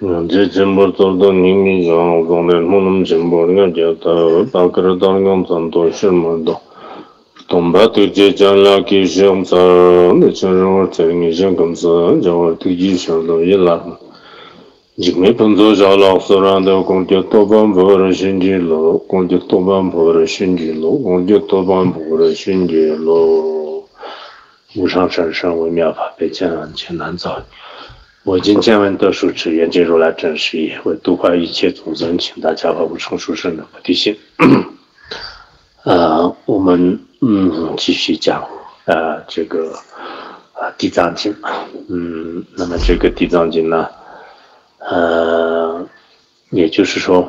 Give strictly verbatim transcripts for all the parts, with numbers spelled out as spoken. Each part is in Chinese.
제 전부터도 님이 정도는 몸은 전부가 되었다. 바그르던 건도 실물도. 동바도 제장라 기숑사 내처럼 저기 정금서 저 뒤지셔도 일라. 지금의 분조자라서라도 공격 도반 보러 신지로 공격 도반 보러 신지로 공격 도반 보러 신지로无上甚深微妙法被见闻且难造。我今见闻得数持愿进如来真实义，为度化一切众生，请大家发无上殊胜的菩提心。呃，我们嗯继续讲呃这个呃地藏经，嗯，那么这个地藏经呢，呃，也就是说，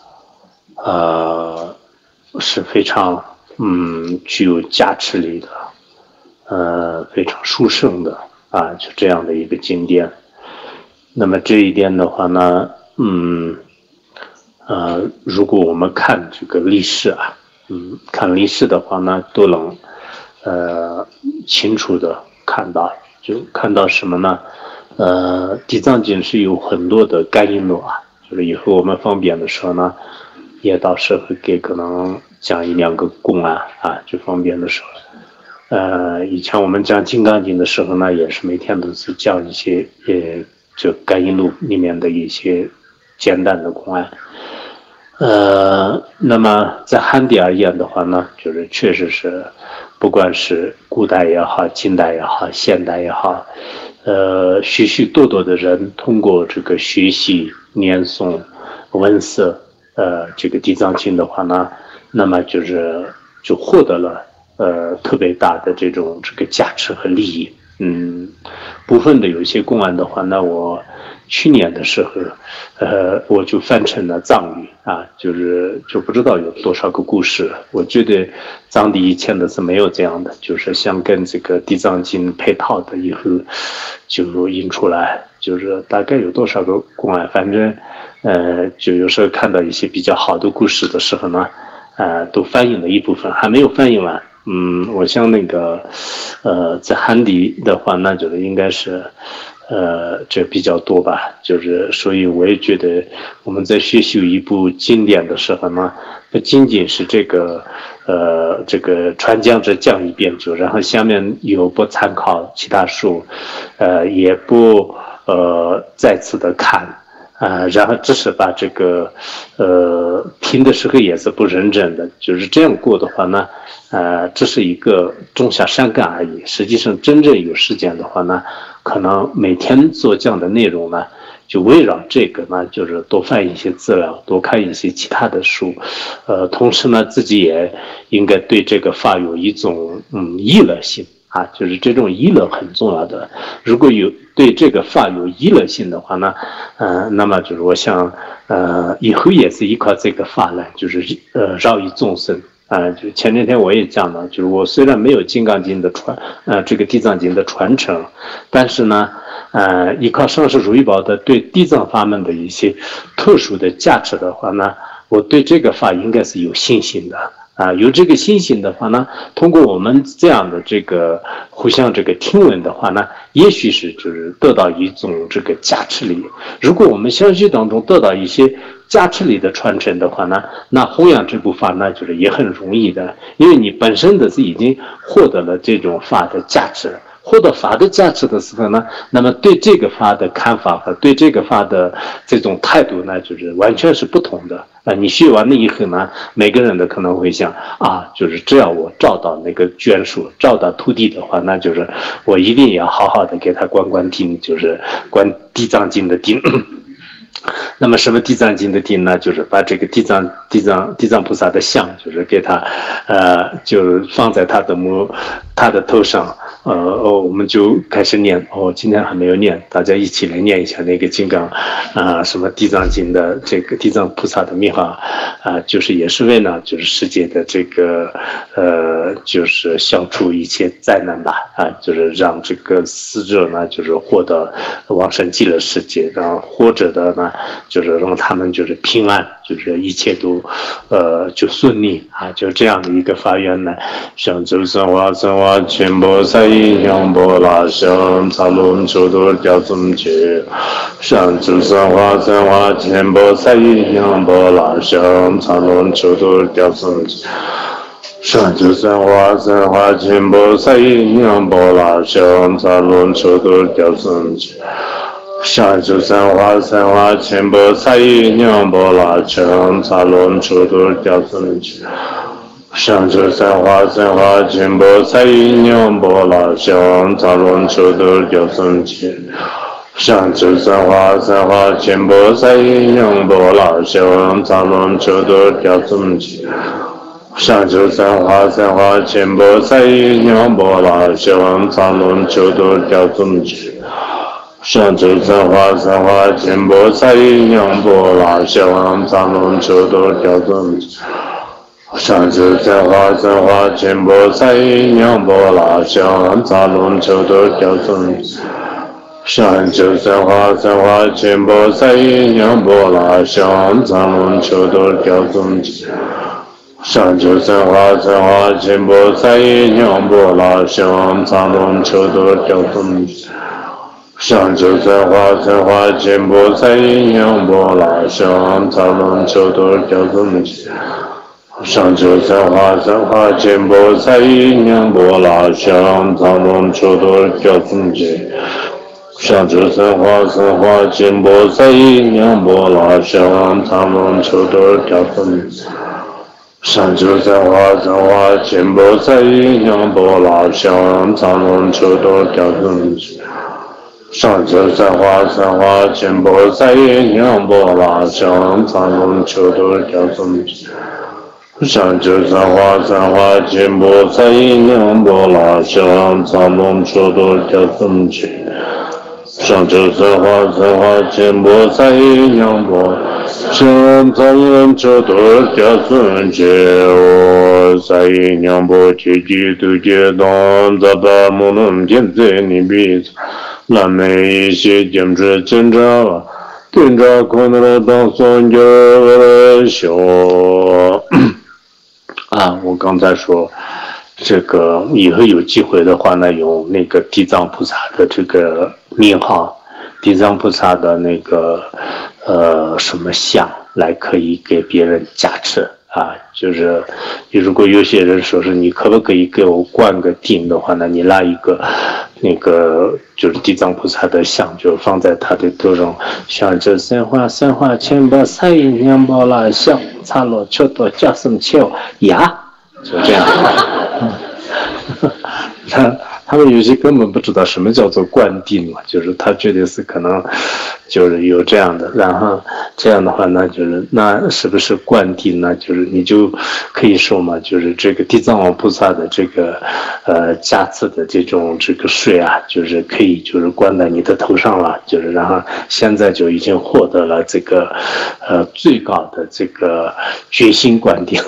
呃，是非常嗯具有加持力的，呃，非常殊胜的啊，就这样的一个经典。那么这一点的话呢，嗯，呃，如果我们看这个历史啊，嗯，看历史的话呢，都能呃清楚的看到，就看到什么呢？呃，地藏经是有很多的感应录啊，就是以后我们方便的时候呢，也到时候给可能讲一两个公案啊，就方便的时候。呃，以前我们讲金刚经的时候呢，也是每天都是讲一些呃。这感应录里面的一些简单的公案，呃，那么在汉地而言的话呢，就是确实是，不管是古代也好，近代也好，现代也好，呃，许许多多的人通过这个学习、念诵、闻思，呃，这个地藏经的话呢，那么就是就获得了呃特别大的这种这个价值和利益。嗯，部分的有一些公案的话，那我去年的时候，呃，我就翻成了藏语啊，就是就不知道有多少个故事。我觉得藏地以前的是没有这样的，就是像跟这个地藏经配套的，以后就印出来，就是大概有多少个公案，反正呃，就有时候看到一些比较好的故事的时候呢，呃，都翻译了一部分，还没有翻译完。嗯，我像那个，呃，在汉地的话，那就是应该是，呃，这比较多吧。就是所以我也觉得我们在学习一部经典的时候呢，不仅仅是这个，呃，这个传讲者讲一遍就，然后下面有不参考其他书，呃，也不呃再次的看。啊，然后只是把这个，呃，听的时候也是不认真的，就是这样过的话呢，呃，这是一个种下善根而已。实际上，真正有时间的话呢，可能每天做这样的内容呢，就围绕这个呢，就是多翻一些资料，多看一些其他的书，呃，同时呢，自己也应该对这个法有一种嗯意乐性。啊，就是这种意乐很重要的。如果有对这个法有意乐性的话呢，呃，那么就是我想，呃，以后也是依靠这个法呢，就是呃饶益众生啊、呃。就前两天我也讲了，就是我虽然没有《金刚经》的传，呃，这个《地藏经》的传承，但是呢，呃，依靠上师如意宝的对地藏法门的一些特殊的价值的话呢，我对这个法应该是有信心的。啊，有这个信心的话呢，通过我们这样的这个互相这个听闻的话呢，也许是就是得到一种这个加持力。如果我们相续当中得到一些加持力的传承的话呢，那弘扬这部法呢，就是也很容易的，因为你本身的是已经获得了这种法的价值。获得法的价值的时候呢，那么对这个法的看法和对这个法的这种态度呢，就是完全是不同的啊！你学完了以后呢，每个人都可能会想啊，就是只要我照到那个眷属，照到徒弟的话，那就是我一定要好好的给他观观经，就是观地藏经的经。那么什么地藏经的经呢？就是把这个地藏地藏地藏菩萨的像，就是给他，呃，就放在他的母他的头上，呃哦，我们就开始念。哦，今天还没有念，大家一起来念一下那个金刚，啊、呃，什么地藏经的这个地藏菩萨的密号，啊、呃，就是也是为了就是世界的这个，呃，就是消除一切灾难吧，啊、呃，就是让这个死者呢，就是获得往生极乐世界，让活着的呢。就是让他们就是平安就是一切都呃就顺利啊，就这样的一个发愿呢。上周生化生化全部赛向波拉香茶龙求多调zum去，上周生化生化全部赛向波拉香茶龙求多调zum去。上周生化生化全部赛向波拉香茶龙求多调zum去。上周生化生化全部赛向波拉香茶龙求多调zum去。上周生化生化全部赛向波拉香茶龙求多调zum去。上周生化生化全部赛向波拉香茶龙求多调zum去。上周生化生化全部赛向波拉香茶龙求多调zum去。上周生化生化全部赛向波拉香茶龙求多调zum去。上周生化生化全部赛向波拉香茶龙求多调zum去。上周生化生化全部赛向波拉香茶龙求多调zum去。上周生化生化全部赛向波拉香茶龙求多调zum去。上周生化生化全部赛向波拉香茶龙求多调zum去。上周生化生化全部赛向波拉香茶龙求多调zum去。上周生化生化全部赛向波拉香茶龙求多调zum去。上周生化生化全部赛向波拉香茶龙求多调zum去。上周生化生化全部赛向波拉香茶龙求多调zum去。上周生化生化全部赛向波拉香茶龙求多调zum去。上周生化生化全部赛向波拉香茶龙求多调zum去。我赛向波切基督阶段杂巴木能见在你彼蓝莓一些减脂检查检查可能的当son就修啊，我刚才说这个以后有机会的话呢，用那个地藏菩萨的这个名号，地藏菩萨的那个呃什么像来可以给别人加持啊，就是如果有些人说是你可不可以给我灌个顶的话呢，你拿一个那个就是地藏菩萨的像，就放在他的头上，像这三花三花千把三银两包啦，像擦落求多加什么球呀，就这样。他他们有些根本不知道什么叫做灌顶嘛，就是他觉得是可能就是有这样的，然后这样的话呢，就是那是不是灌顶呢？就是你就可以说嘛，就是这个地藏王菩萨的这个呃加持的这种这个水啊，就是可以就是灌在你的头上了，就是然后现在就已经获得了这个呃最高的这个决心灌顶。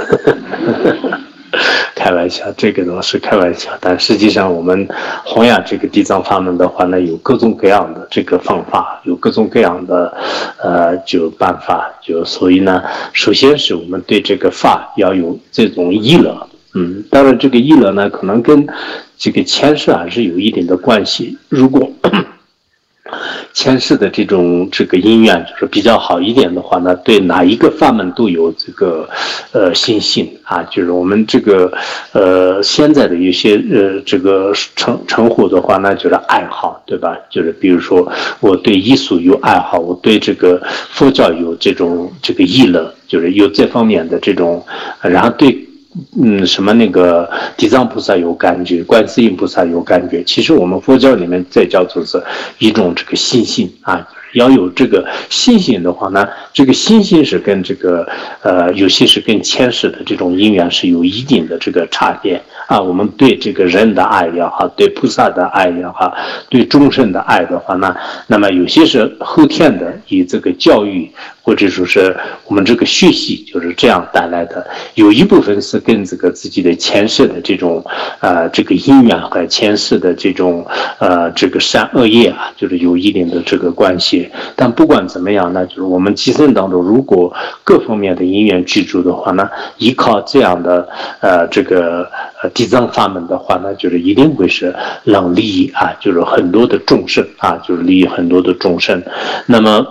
开玩笑，这个呢是开玩笑，但实际上我们弘扬这个地藏法门的话呢，有各种各样的这个方法，有各种各样的呃就办法，就所以呢，首先是我们对这个法要有这种意乐，嗯，当然这个意乐呢，可能跟这个前世还是有一定的关系，如果前世的这种这个因缘就是比较好一点的话呢，对哪一个法门都有这个呃信心啊，就是我们这个呃现在的有些呃这个称称呼的话呢，就是爱好，对吧？就是比如说我对艺术有爱好，我对这个佛教有这种这个意乐，就是有这方面的这种，然后对。嗯，什么那个地藏菩萨有感觉，观世音菩萨有感觉。其实我们佛教里面再叫做是一种这个信心啊，要有这个信心的话呢，这个信心是跟这个呃，有些是跟前世的这种因缘是有一定的这个差别啊。我们对这个人的爱也好，对菩萨的爱也好，对众生的爱的话呢，那么有些是后天的以这个教育或者说是我们这个学习就是这样带来的，有一部分是跟这个自己的前世的这种呃这个因缘和前世的这种呃这个善恶业啊，就是有一定的这个关系。但不管怎么样呢，就是我们今生当中如果各方面的因缘具足的话呢，依靠这样的呃这个呃地藏法门的话呢，就是一定会是能利益啊，就是很多的众生啊，就是利益很多的众生。那么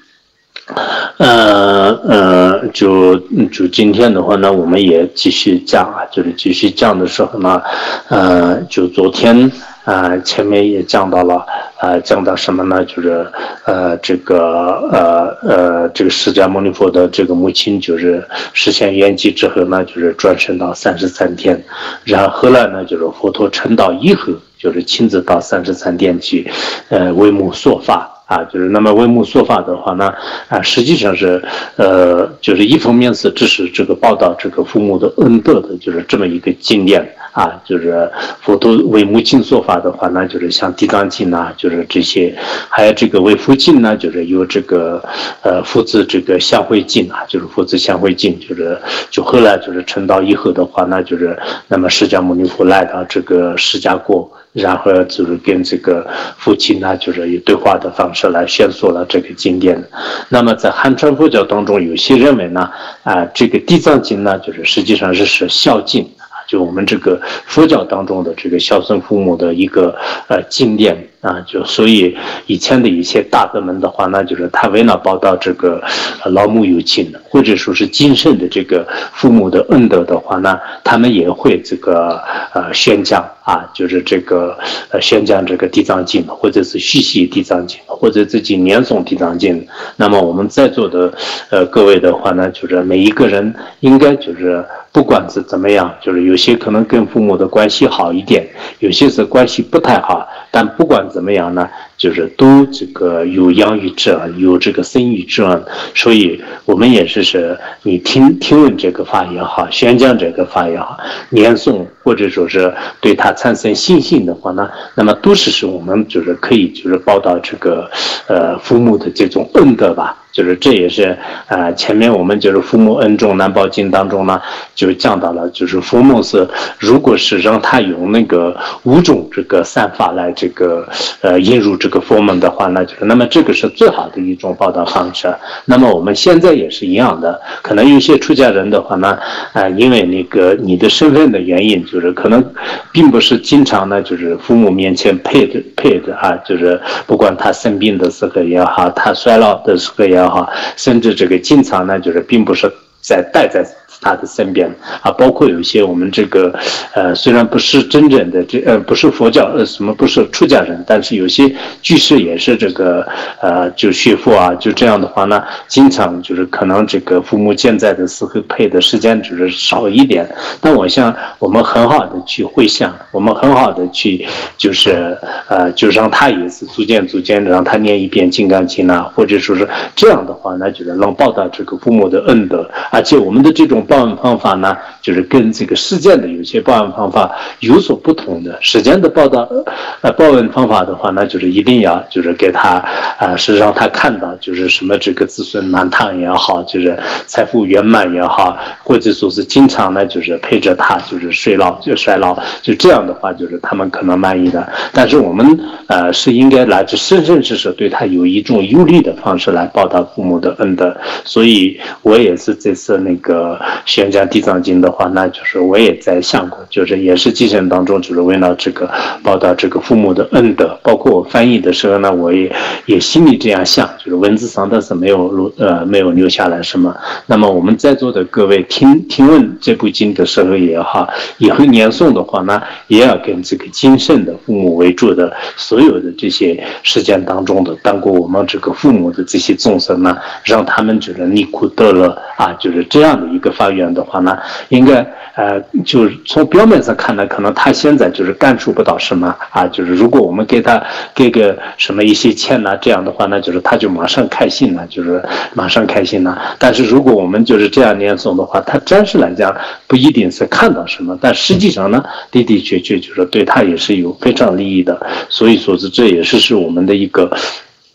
呃呃，就就今天的话呢，我们也继续讲啊，就是继续讲的时候呢，呃，就昨天啊、呃、前面也讲到了，呃，讲到什么呢？就是呃这个呃呃这个释迦牟尼佛的这个母亲就是实现圆寂之后呢，就是转生到三十三天，然后后来呢，就是佛陀成道以后，就是亲自到三十三天去，呃为母说法。啊，就是那么为母说法的话呢，啊，实际上是，呃，就是一方面是这是这个报道这个父母的恩德的，就是这么一个经验啊，就是佛陀为母亲说法的话呢，就是像地藏经呐，就是这些，还有这个为父亲呢，就是有这个呃父子这个相会经啊，就是父子相会经，就是就后来就是成道以后的话呢，就是那么释迦牟尼佛来到这个释迦国。然后就是跟这个父亲呢，就是以对话的方式来宣说了这个经典。那么在汉传佛教当中，有些认为呢，啊、呃，这个地藏经呢，就是实际上是是孝经啊，就我们这个佛教当中的这个孝顺父母的一个呃经典啊，就所以以前的一些大德们的话呢，就是他为了报道这个呃老母有情，或者说是今生的这个父母的恩德的话呢，他们也会这个呃宣讲。啊，就是这个呃宣讲这个地藏经，或者是续习地藏经，或者自己念诵地藏经。那么我们在座的呃各位的话呢，就是每一个人应该就是不管是怎么样，就是有些可能跟父母的关系好一点，有些是关系不太好，但不管怎么样呢，就是都这个有养育之恩，有这个生育之恩。所以我们也是是你听听闻这个法也好，宣讲这个法也好，念诵或者说是对他产生信心的话呢，那么都是是我们就是可以就是报道这个呃父母的这种恩德吧。就是这也是呃前面我们就是父母恩重难报经当中呢就讲到了，就是父母是如果是让他用那个五种这个善法来这个呃引入这个佛门的话呢，就是那么这个是最好的一种报道方式。那么我们现在也是一样的，可能有些出家人的话呢，呃因为那个你的身份的原因，就是可能并不是经常呢就是父母面前配着配着啊，就是不管他生病的时候也好，他衰老的时候也好。甚至这个经常呢，就是并不是在带在他的身边啊，包括有些我们这个呃，虽然不是真正的这呃不是佛教呃什么不是出家人，但是有些居士也是这个呃就学佛啊，就这样的话呢，经常就是可能这个父母健在的时候配的时间只是少一点。但我想我们很好的去回想，我们很好的去就是呃就让他也是逐渐逐渐的让他念一遍金刚经啊，或者说是这样的话呢，就是能报答这个父母的恩德，而且我们的这种报恩方法呢，就是跟这个世间的有些报恩方法有所不同的。世间的报道呃报恩方法的话呢，就是一定要就是给他啊、呃、是让他看到就是什么这个子孙满堂也好，就是财富圆满也好，或者说是经常呢就是陪着他就是衰老就衰老，就这样的话就是他们可能满意的。但是我们呃是应该来自生生世世对他有一种有利的方式来报答父母的恩德。所以我也是这次那个宣讲地藏经的话，那就是我也在想过，就是也是继承当中就是为了这个报答这个父母的恩德。包括我翻译的时候呢，我也也心里这样想，就是文字上的是没有录呃没有留下来什么。那么我们在座的各位听听闻这部经的时候也好，以后念诵的话呢，也要跟这个今生的父母为主的所有的这些时间当中的当过我们这个父母的这些众生呢，让他们觉得离苦得乐啊，就是这样的一个发愿的话呢，应该呃，就是从表面上看呢，可能他现在就是感触不到什么啊，就是如果我们给他给个什么一些钱呢，这样的话呢，就是他就马上开心了，就是马上开心了。但是如果我们就是这样念诵的话，他暂时来讲不一定是看到什么，但实际上呢，的的确确就是对他也是有非常利益的。所以说是这也是是我们的一个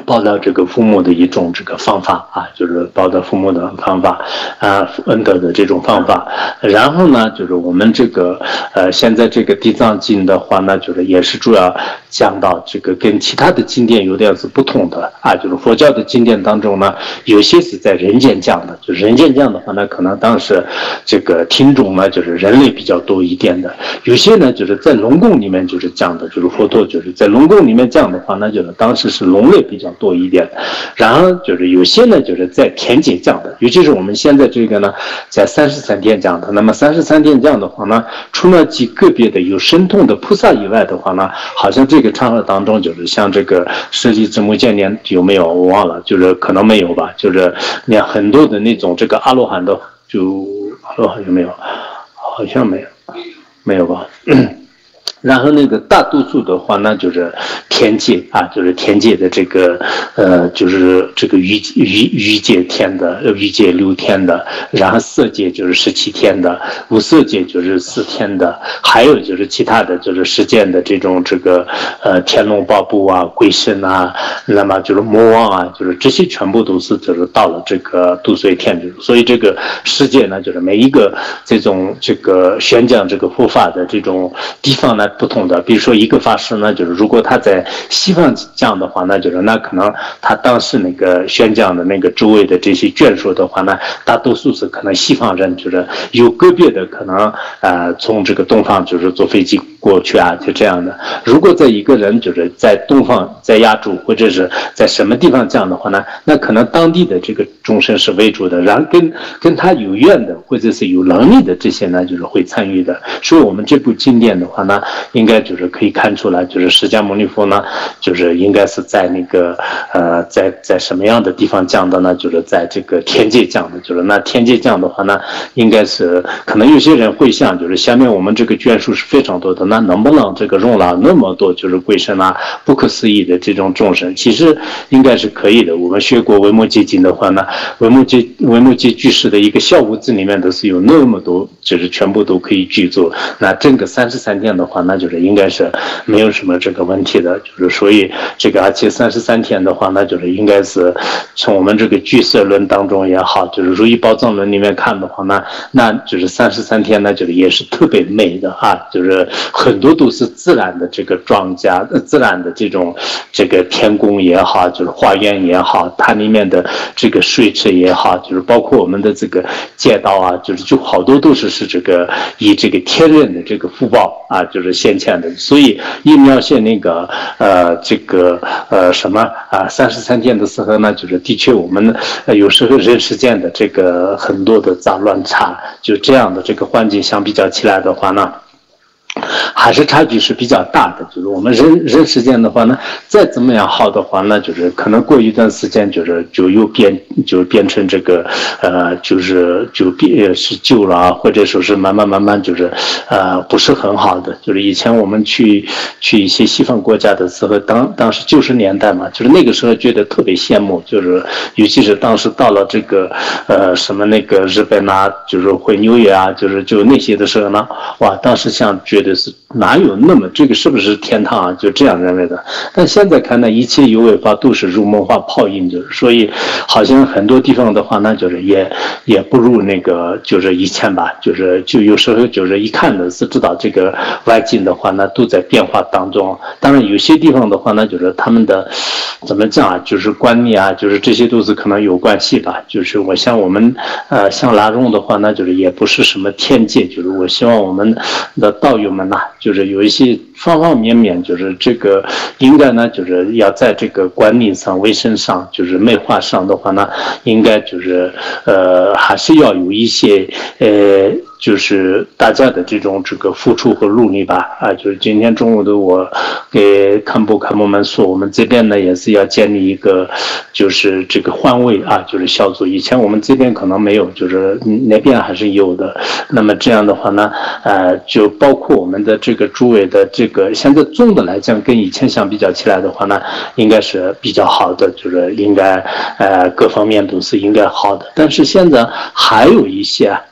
报答这个父母的一种这个方法啊，就是报答父母的方法啊，恩德的这种方法。然后呢，就是我们这个呃，现在这个地藏经的话呢，就是也是主要讲到这个跟其他的经典有点是不同的啊，就是佛教的经典当中呢，有些是在人间讲的，就是人间讲的话呢，可能当时这个听众呢就是人类比较多一点的，有些呢就是在龙宫里面就是讲的，就是佛陀就是在龙宫里面讲的话呢，就是当时是龙类比较多一点，然后就是有些呢就是在天界讲的，尤其是我们现在这个呢在三十三天讲的。那么三十三天讲的话呢，除了极个别的有神通的菩萨以外的话呢，好像这个场合当中就是像这个舍利子母见年有没有我忘了，就是可能没有吧，就是连很多的那种这个阿罗汉的，就阿罗汉有没有？好像没有，没有吧。然后那个大多数的话呢，就是天界啊，就是天界的这个呃，就是这个欲欲欲界天的，欲界六天的，然后色界就是十七天的，无色界就是四天的，还有就是其他的就是世间的这种这个呃天龙八部啊、鬼神啊，那么就是魔王啊，就是这些全部都是就是到了这个度燧天界，所以这个世界呢，就是每一个这种这个宣讲这个佛法的这种地方呢。不同的，比如说一个法师呢，就是如果他在西方讲的话，那就是那可能他当时那个宣讲的那个周围的这些眷属的话呢，大多数是可能西方人，就是有个别的可能呃从这个东方就是坐飞机过去啊，就这样的。如果在一个人就是在东方，在亚洲或者是在什么地方讲的话呢，那可能当地的这个众生是为主的，然后跟跟他有缘的或者是有能力的这些呢，就是会参与的。所以我们这部经典的话呢，应该就是可以看出来，就是释迦牟尼佛呢，就是应该是在那个呃，在在什么样的地方讲的呢？就是在这个天界讲的，就是那天界讲的话呢，应该是可能有些人会想，就是下面我们这个眷属是非常多的，那能不能这个容纳那么多就是鬼神啊、不可思议的这种众生？其实应该是可以的。我们学过维摩诘经的话呢，维摩诘维摩诘居士的一个小屋子里面都是有那么多，就是全部都可以居住。那整个三十三天的话，那就是应该是没有什么这个问题的，就是所以这个而且三十三天的话，那就是应该是从我们这个俱舍论当中也好，就是如意宝藏论里面看的话，那那就是三十三天呢，就是也是特别美的啊，就是很多都是自然的这个庄稼，自然的这种这个天宫也好，就是花园也好，它里面的这个水池也好，就是包括我们的这个街道啊，就是就好多都是是这个以这个天人的这个福报啊，就是现前的，所以一描写那个呃这个呃什么啊三十三天的时候呢，就是的确我们呃有时候人世间的这个很多的杂乱差，就这样的这个环境相比较起来的话呢，还是差距是比较大的。就是我们人人世间的话呢，再怎么样好的话呢，就是可能过一段时间就是就又变就变成这个呃就是就变是旧了啊，或者说是慢慢慢慢就是呃不是很好的。就是以前我们去去一些西方国家的时候，当当时九十年代嘛，就是那个时候觉得特别羡慕，就是尤其是当时到了这个呃什么那个日本啊，就是回纽约啊，就是就那些的时候呢，哇，当时想觉得是哪有那么这个是不是天堂啊？就这样认为的。但现在看呢，一切有为法都是如梦幻泡影，就是所以好像很多地方的话呢，就是也也不如那个就是以前吧，就是就有时候就是一看呢是知道这个外境的话呢都在变化当中。当然有些地方的话呢，就是他们的怎么讲啊，就是观念啊，就是这些都是可能有关系吧。就是我像我们呃像拉荣的话呢，就是也不是什么天界，就是我希望我们的道友们呐、啊，就是有一些方方面面，就是这个应该呢，就是要在这个管理上、卫生上，就是美化上的话呢，应该就是呃还是要有一些呃。就是大家的这种这个付出和努力吧，啊，就是今天中午的我给堪布堪布们说，我们这边呢也是要建立一个，就是这个换位啊，就是小组。以前我们这边可能没有，就是那边还是有的。那么这样的话呢，呃，就包括我们的这个诸位的这个，现在总的来讲跟以前相比较起来的话呢，应该是比较好的，就是应该呃各方面都是应该好的。但是现在还有一些啊。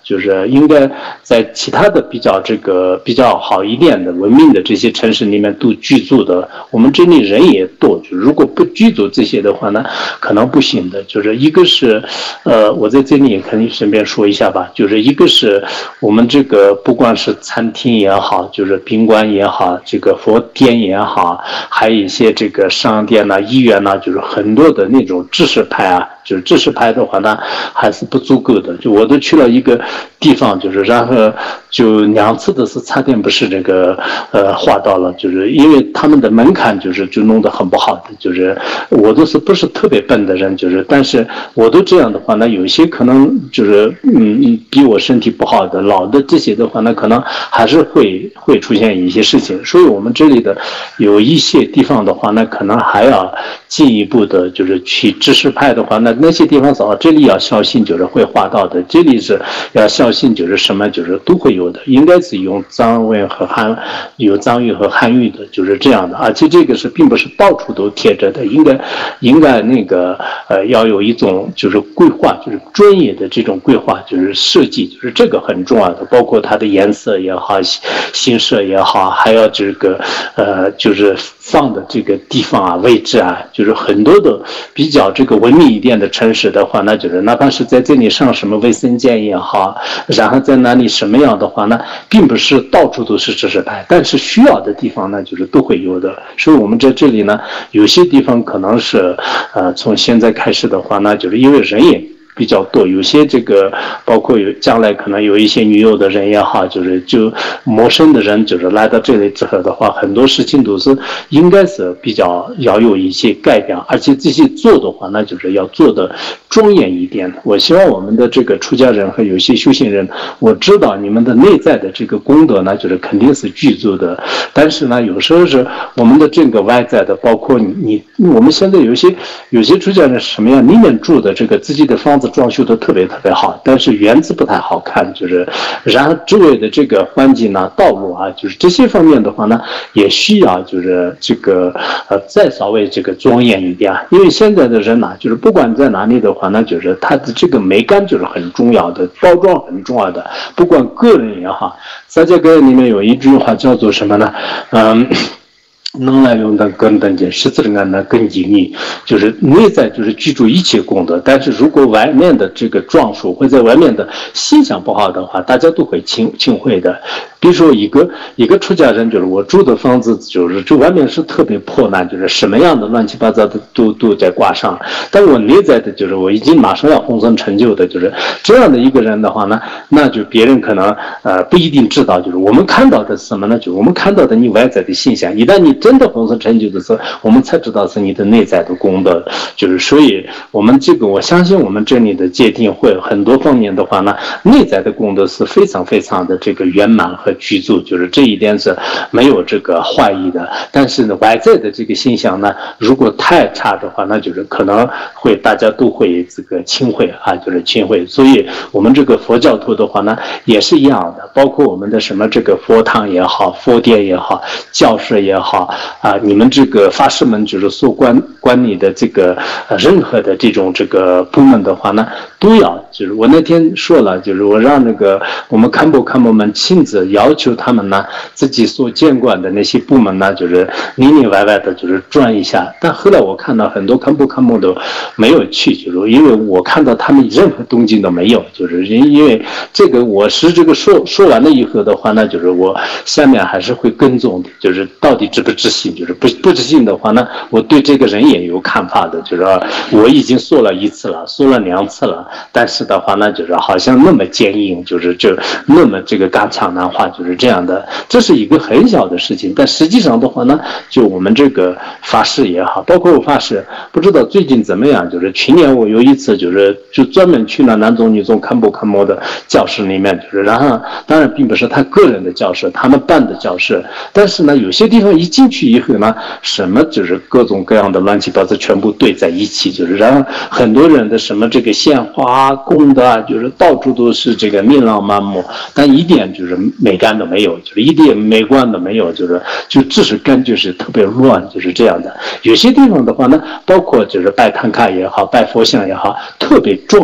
就是应该在其他的比较这个比较好一点的文明的这些城市里面都居住的。我们这里人也多，就如果不居住这些的话呢，可能不行的。就是一个是，呃，我在这里也可以顺便说一下吧，就是一个是我们这个不管是餐厅也好，就是宾馆也好，这个佛店也好，还有一些这个商店呐、医院呐，就是很多的那种知识派啊。就是知识派的话呢，还是不足够的。就我都去了一个地方，就是然后就两次的是差点不是这个呃划到了，就是因为他们的门槛就是就弄得很不好的。就是我都是不是特别笨的人，就是但是我都这样的话呢，有些可能就是嗯比我身体不好的老的这些的话呢，可能还是会会出现一些事情。所以我们这里的有一些地方的话呢，可能还要进一步的，就是去知识派的话呢。那些地方是哦，这里要小心，就是会划到的；这里是要小心，就是什么，就是都会有的。应该是用藏文和汉，有藏语和汉语的，就是这样的。而且这个是并不是到处都贴着的，应该应该那个呃要有一种就是规划，就是专业的这种规划，就是设计，就是这个很重要的。包括它的颜色也好，形色也好，还有这个呃就是放的这个地方啊、位置啊，就是很多的比较这个文明一点的城市的话，那就是哪怕是在这里上什么卫生间也好，然后在哪里什么样的话呢，并不是到处都是知识派，但是需要的地方呢，就是都会有的。所以我们在这里呢，有些地方可能是呃从现在开始的话呢，就是因为人也比较多，有些这个包括有将来可能有一些女友的人也好，就是就陌生的人，就是来到这里之后的话，很多事情都是应该是比较要有一些改变，而且这些做的话，那就是要做的庄严一点。我希望我们的这个出家人和有些修行人，我知道你们的内在的这个功德呢，就是肯定是具足的，但是呢，有时候是我们的这个外在的，包括你，我们现在有些有些出家人是什么样，里面住的这个自己的房子装修的特别特别好，但是园子不太好看，就是然后周围的这个环境呢、道路啊，就是这些方面的话呢，也需要就是这个呃再稍微这个庄严一点，因为现在的人呢，就是不管在哪里的话呢，就是他的这个美感就是很重要的，包装很重要的，不管个人也好，在这个里面有一句话叫做什么呢？嗯。能来用的根本件，实质上的更隐秘，就是内在就是居住一切功德。但是如果外面的这个装束或者外面的形象不好的话，大家都会轻轻会的。比如说一个一个出家人，就是我住的房子，就是这外面是特别破烂，就是什么样的乱七八糟的都都在挂上。但我内在的就是我已经马上要红尘成就的，就是这样的一个人的话呢，那就别人可能呃不一定知道，就是我们看到的是什么呢？就是我们看到的你外在的形象，一旦你真的红尘成就的时候，我们才知道是你的内在的功德。就是所以我们这个我相信我们这里的界定会很多方面的话呢，内在的功德是非常非常的这个圆满和居住，就是这一点是没有这个怀疑的。但是呢，外在的这个现象呢，如果太差的话，那就是可能会大家都会这个轻会啊，就是轻会。所以我们这个佛教徒的话呢，也是一样的，包括我们的什么这个佛堂也好，佛殿也好，教室也好啊，你们这个法师们就是所管管理的这个呃任何的这种这个部门的话呢，都要就是我那天说了，就是我让那个我们堪布堪布们亲自要求他们呢，自己所监管的那些部门呢，就是里里外外的，就是转一下。但后来我看到很多堪布堪布都没有去，就是因为我看到他们任何动静都没有，就是因为这个我是这个说说完了以后的话呢，就是我下面还是会跟踪的，就是到底知不知信，就是不不知信的话呢，我对这个人也有看法的，就是我已经说了一次了，说了两次了，但是的话呢，就是好像那么坚硬，就是就那么这个刚强难化，就是这样的，这是一个很小的事情，但实际上的话呢，就我们这个法师也好，包括我法师，不知道最近怎么样，就是去年我有一次就是就专门去了男宗女宗堪布堪摩的教室里面，就是然后当然并不是他个人的教室，他们办的教室，但是呢，有些地方一进去以后呢，什么就是各种各样的乱七八糟全部堆在一起，就是然后很多人的什么这个鲜花供的啊，就是到处都是这个琳琅满目，但一点就是美感都没有，就是一点美观都没有，就是就只是感觉是特别乱，就是这样的。有些地方的话呢，包括就是拜坛卡也好，拜佛像也好，特别庄严，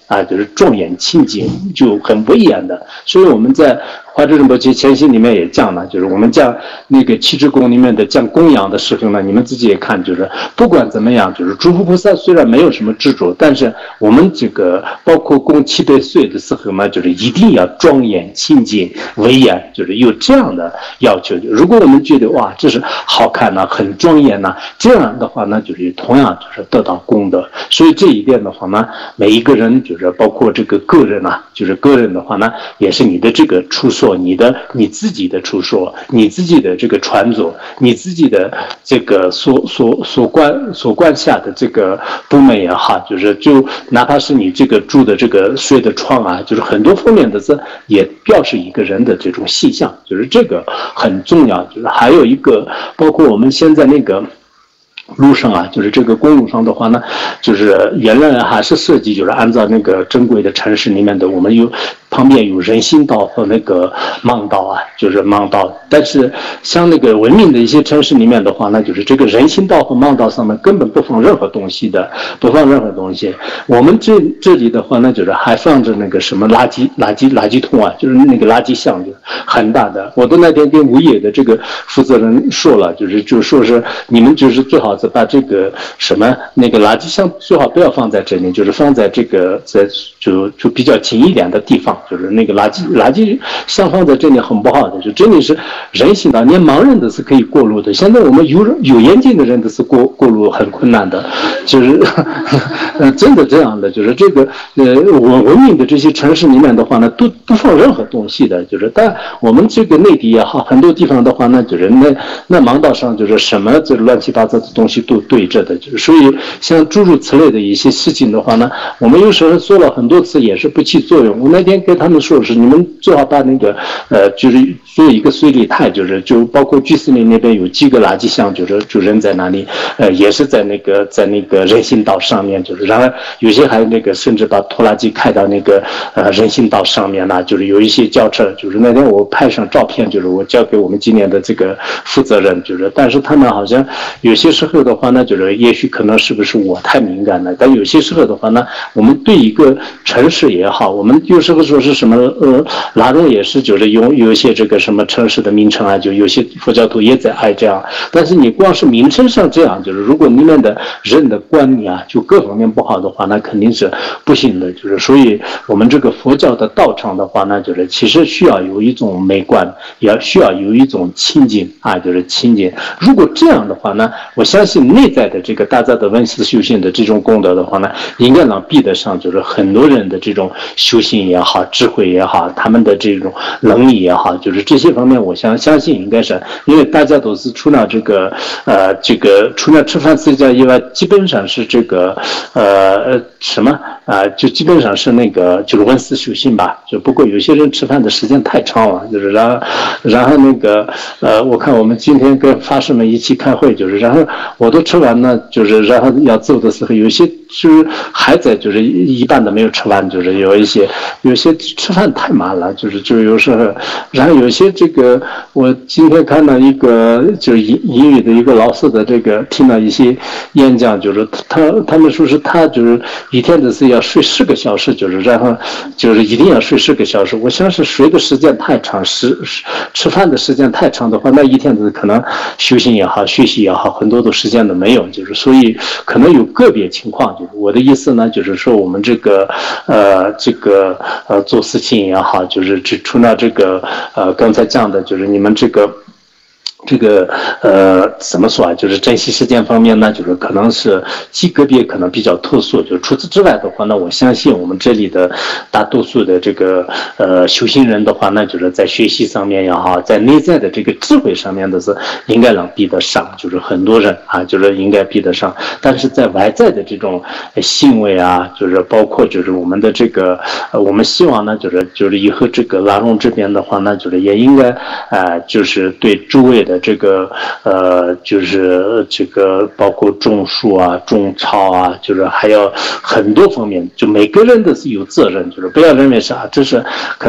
啊，就是庄严清净，就很威严的。所以我们在华智仁波切前心里面也讲了，就是我们讲那个七支供里面的讲供养的时候呢，你们自己也看，就是不管怎么样，就是诸佛菩萨虽然没有什么执着，但是我们这个包括供七百岁的时候呢，就是一定要庄严清净威严，就是有这样的要求。如果我们觉得哇，这是好看呐、啊，很庄严呐、啊，这样的话呢，就是同样就是得到功德。所以这一点的话呢，每一个人就是包括这个个人啊，就是个人的话呢，也是你的这个出所，你的你自己的出所，你自己的这个传佐，你自己的这个所所所管所管下的这个部门也好，就是就哪怕是你这个住的这个睡的床啊，就是很多方面的这也表示一个人的这种形象，就是这个很重要。就是还有一个，包括我们现在那个路上啊，就是这个公路上的话呢，就是原来还是设计，就是按照那个正规的城市里面的，我们有旁边有人行道和那个盲道啊，就是盲道。但是像那个文明的一些城市里面的话呢，就是这个人行道和盲道上面根本不放任何东西的，不放任何东西。我们这这里的话呢，就是还放着那个什么垃圾垃圾垃圾桶啊，就是那个垃圾箱，就很大的。我都那天跟物业的这个负责人说了，就是就说是你们就是最好是把这个什么那个垃圾箱最好不要放在这里，就是放在这个在就就比较近一点的地方。就是那个垃圾垃圾箱放在这里很不好的，就真的是人行道，连盲人都是可以过路的。现在我们有有眼睛的人都是过过路很困难的，就是呃真的这样的，就是这个呃文文明的这些城市里面的话呢，都不放任何东西的，就是但我们这个内地也好，很多地方的话呢，就是那那盲道上就是什么这乱七八糟的东西都对着的，就是所以像诸如此类的一些事情的话呢，我们有时候说了很多次也是不起作用。我那天跟他们说是你们最好把那个呃，就是做一个水利态，就是就包括居士林那边有几个垃圾箱，就是就扔在那里，呃，也是在那个在那个人行道上面，就是然后有些还那个甚至把拖拉机开到那个呃人行道上面呢，就是有一些轿车，就是那天我拍上照片，就是我交给我们今年的这个负责人，就是但是他们好像有些时候的话呢，就是也许可能是不是我太敏感了，但有些时候的话呢，我们对一个城市也好，我们有时候说是什么呃，拉拢也是就是有有一些这个什么城市的名称啊，就有些佛教徒也在爱这样，但是你光是名称上这样，就是如果里面的人的观念啊，就各方面不好的话，那肯定是不行的。就是所以我们这个佛教的道场的话呢，就是其实需要有一种美观，也要需要有一种清净啊，就是清净。如果这样的话呢，我相信内在的这个大家的闻思修行的这种功德的话呢，应该能比得上就是很多人的这种修行也好，智慧也好，他们的这种能力也好，就是这些方面，我相相信应该是，因为大家都是除了这个呃这个除了吃饭睡觉以外，基本上是这个呃什么啊、呃，就基本上是那个就是闻思修行吧。就不过有些人吃饭的时间太长了，就是然后然后那个呃，我看我们今天跟法师们一起开会，就是然后我都吃完了，就是然后要走的时候，有些就是还在就是一半都没有吃完，就是有一些有些吃饭太慢了，就是就有时候，然后有些这个我今天看到一个就是英英语的一个老师的这个听了一些演讲，就是他他们说是他就是一天的是要睡十个小时，就是然后就是一定要睡十个小时。我想是睡的时间太长，吃吃饭的时间太长的话，那一天的可能修行也好，学习也好，很多的时间都没有，就是所以可能有个别情况，就是我的意思呢，就是说我们这个呃这个呃做事情也好，就是只除了这个呃刚才讲的，就是你们这个。这个呃怎么说啊？就是珍惜时间方面呢，就是可能是极个别可能比较特殊。就除此之外的话呢，我相信我们这里的大多数的这个呃修行人的话呢，就是在学习上面也好，在内在的这个智慧上面的是应该能比得上，就是很多人啊，就是应该比得上。但是在外在的这种行为啊，就是包括就是我们的这个呃，我们希望呢，就是就是以后这个拉拢这边的话呢，就是也应该啊、呃，就是对诸位的这个呃，就是这个包括种树啊、种草啊，就是还有很多方面，就每个人都是有责任，就是不要认为是啊，这是可能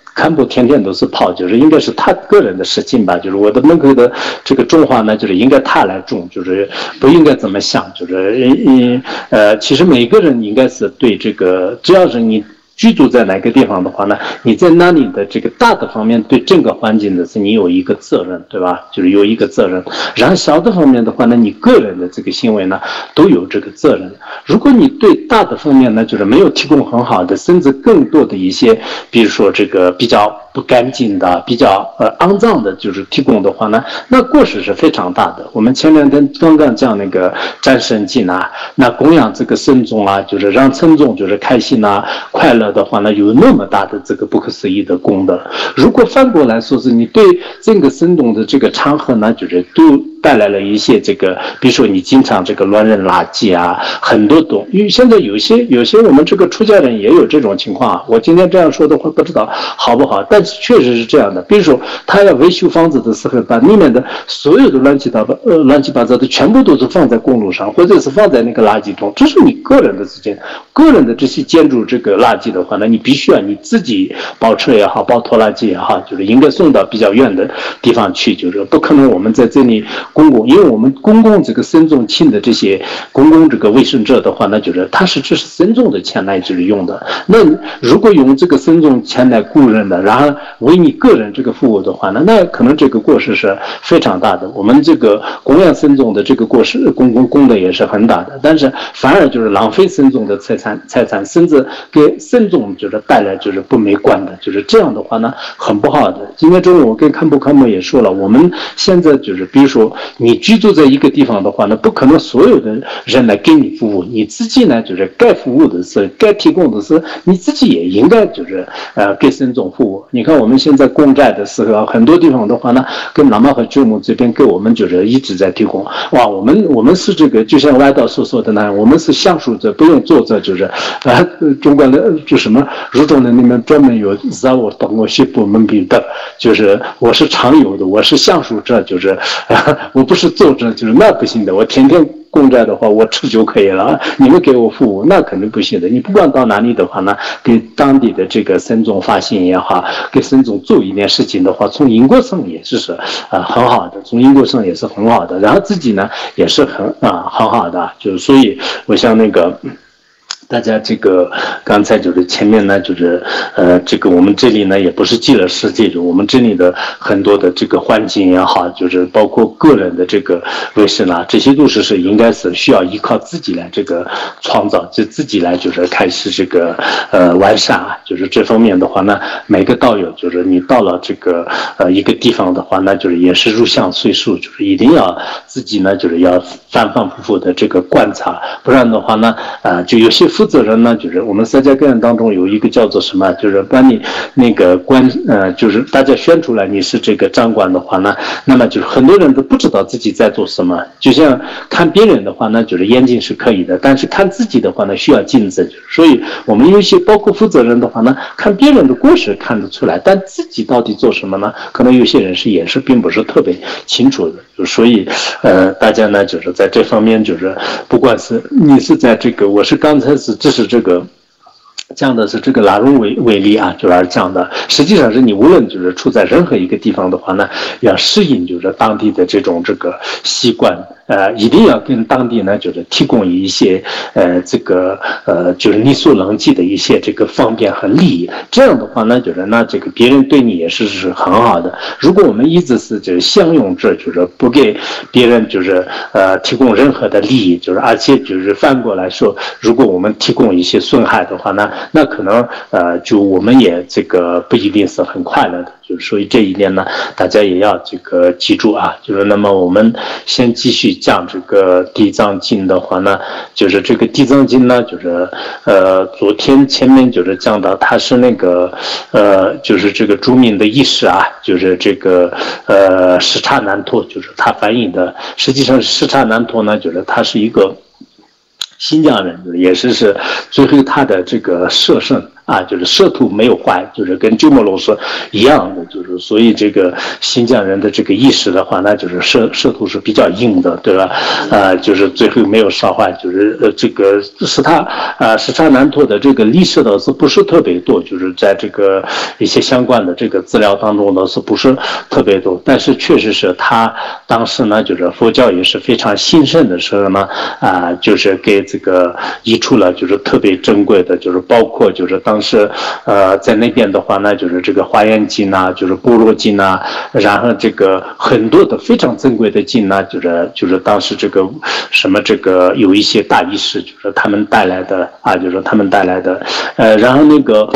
堪布天天都是泡，就是应该是他个人的事情吧。就是我的门口的这个种花呢，就是应该他来种，就是不应该怎么想。就是嗯呃，其实每个人应该是对这个，只要是你居住在哪个地方的话呢，你在那里的这个大的方面对整个环境的是你有一个责任，对吧？就是有一个责任。然后小的方面的话呢，你个人的这个行为呢都有这个责任。如果你对大的方面呢，就是没有提供很好的，甚至更多的一些，比如说这个比较不干净的、比较呃肮脏的，就是提供的话呢，那过失是非常大的。我们前两天刚刚讲那个战神经啊，那供养这个僧众啊，就是让僧众就是开心啊、快乐的话呢，有那么大的这个不可思议的功德。如果反过来说是你对整个僧众的这个场合呢，就是都带来了一些这个，比如说你经常这个乱扔垃圾啊，很多东，因为现在有些有些我们这个出家人也有这种情况啊。我今天这样说的话，不知道好不好，但是确实是这样的。比如说他要维修房子的时候，把里面的所有的乱七八糟呃乱七八糟的全部都是放在公路上，或者是放在那个垃圾桶，这是你个人的事情。个人的这些建筑这个垃圾的话呢，你必须要你自己包车也好，包拖拉机也好，就是应该送到比较远的地方去，就是不可能我们在这里公共，因为我们公共这个僧众请的这些公共这个卫生者的话，那就是他是这是僧众的钱来就是用的。那如果用这个僧众钱来雇人的，然后为你个人这个服务的话呢，那可能这个过失是非常大的。我们这个供养僧众的这个过失公共功德也是很大的，但是反而就是浪费僧众的财产财产，甚至给僧众就是带来就是不美观的，就是这样的话呢很不好的。今天中午我跟堪布堪布也说了，我们现在就是比如说你居住在一个地方的话呢，不可能所有的人来给你服务，你自己呢就是该服务的是该提供的是你自己也应该就是呃给僧众服务。你看我们现在公债的时候，很多地方的话呢，跟喇嘛和舅母这边给我们就是一直在提供。哇，我们我们是这个就像歪道所说的呢，我们是享受着不用做着，就是呃中国的就什么儒中的里面专门有让我懂我西部门比的，就是我是常有的，我是享受着，就是呃我不是做着，就是那不行的，我天天公债的话我吃就可以了，你们给我服务那肯定不行的。你不管到哪里的话呢，给当地的这个僧众发心也好，给僧众做一点事情的话，从因果上也是是呃很好的，从因果上也是很好的，然后自己呢也是很啊、呃、很好的，就是所以我想那个。大家这个刚才就是前面呢，就是呃，这个我们这里呢也不是记了是这种，我们这里的很多的这个环境也好，就是包括个人的这个卫生啊，这些都是是应该是需要依靠自己来这个创造，就自己来就是开始这个呃完善啊，就是这方面的话呢，每个道友就是你到了这个呃一个地方的话，那就是也是入乡随俗，就是一定要自己呢就是要反反复复的这个观察，不然的话呢，呃，就有些。负责人呢，就是我们三家个人当中有一个叫做什么，就是把你那个官，呃，就是大家选出来你是这个长官的话呢，那么就是很多人都不知道自己在做什么。就像看别人的话呢，就是严谨是可以的，但是看自己的话呢，需要谨慎。所以我们有些包括负责人的话呢，看别人的过失看得出来，但自己到底做什么呢？可能有些人是也是并不是特别清楚的。所以，呃，大家呢就是在这方面，就是不管是你是在这个，我是刚才是。这是这个讲的是这个拉拢为为例啊，就是讲的，实际上是你无论就是处在任何一个地方的话呢，要适应就是当地的这种这个习惯。呃，一定要跟当地呢，就是提供一些呃，这个呃，就是你所能及的一些这个方便和利益。这样的话呢，就是那这个别人对你也是是很好的。如果我们一直是就是相拥着，就是不给别人就是呃提供任何的利益，就是而且就是反过来说，如果我们提供一些损害的话呢，那可能呃就我们也这个不一定是很快乐的。就是所以这一点呢，大家也要这个记住啊。就是那么我们先继续讲这个地藏经的话呢，就是这个地藏经呢，就是呃昨天前面就是讲到它是那个呃就是这个著名的义士啊，就是这个呃什刹难陀，就是他翻译的。实际上什刹难陀呢，就是他是一个新疆人，也是是最后他的这个舍圣啊，就是色土没有坏，就是跟鸠摩罗什一样的，就是所以这个新疆人的这个意识的话，那就是色色土是比较硬的，对吧？啊，就是最后没有烧坏，就是呃这个是他啊什刹南陀的这个历史的是不是特别多，就是在这个一些相关的这个资料当中呢是不是特别多，但是确实是他当时呢就是佛教也是非常兴盛的时候呢啊，就是给这个移出了就是特别珍贵的，就是包括就是当时呃在那边的话呢，就是这个华严经啊，就是般若经啊，然后这个很多的非常珍贵的经呢，就是就是当时这个什么这个有一些大医师，就是他们带来的啊，就是他们带来的，呃，然后那个。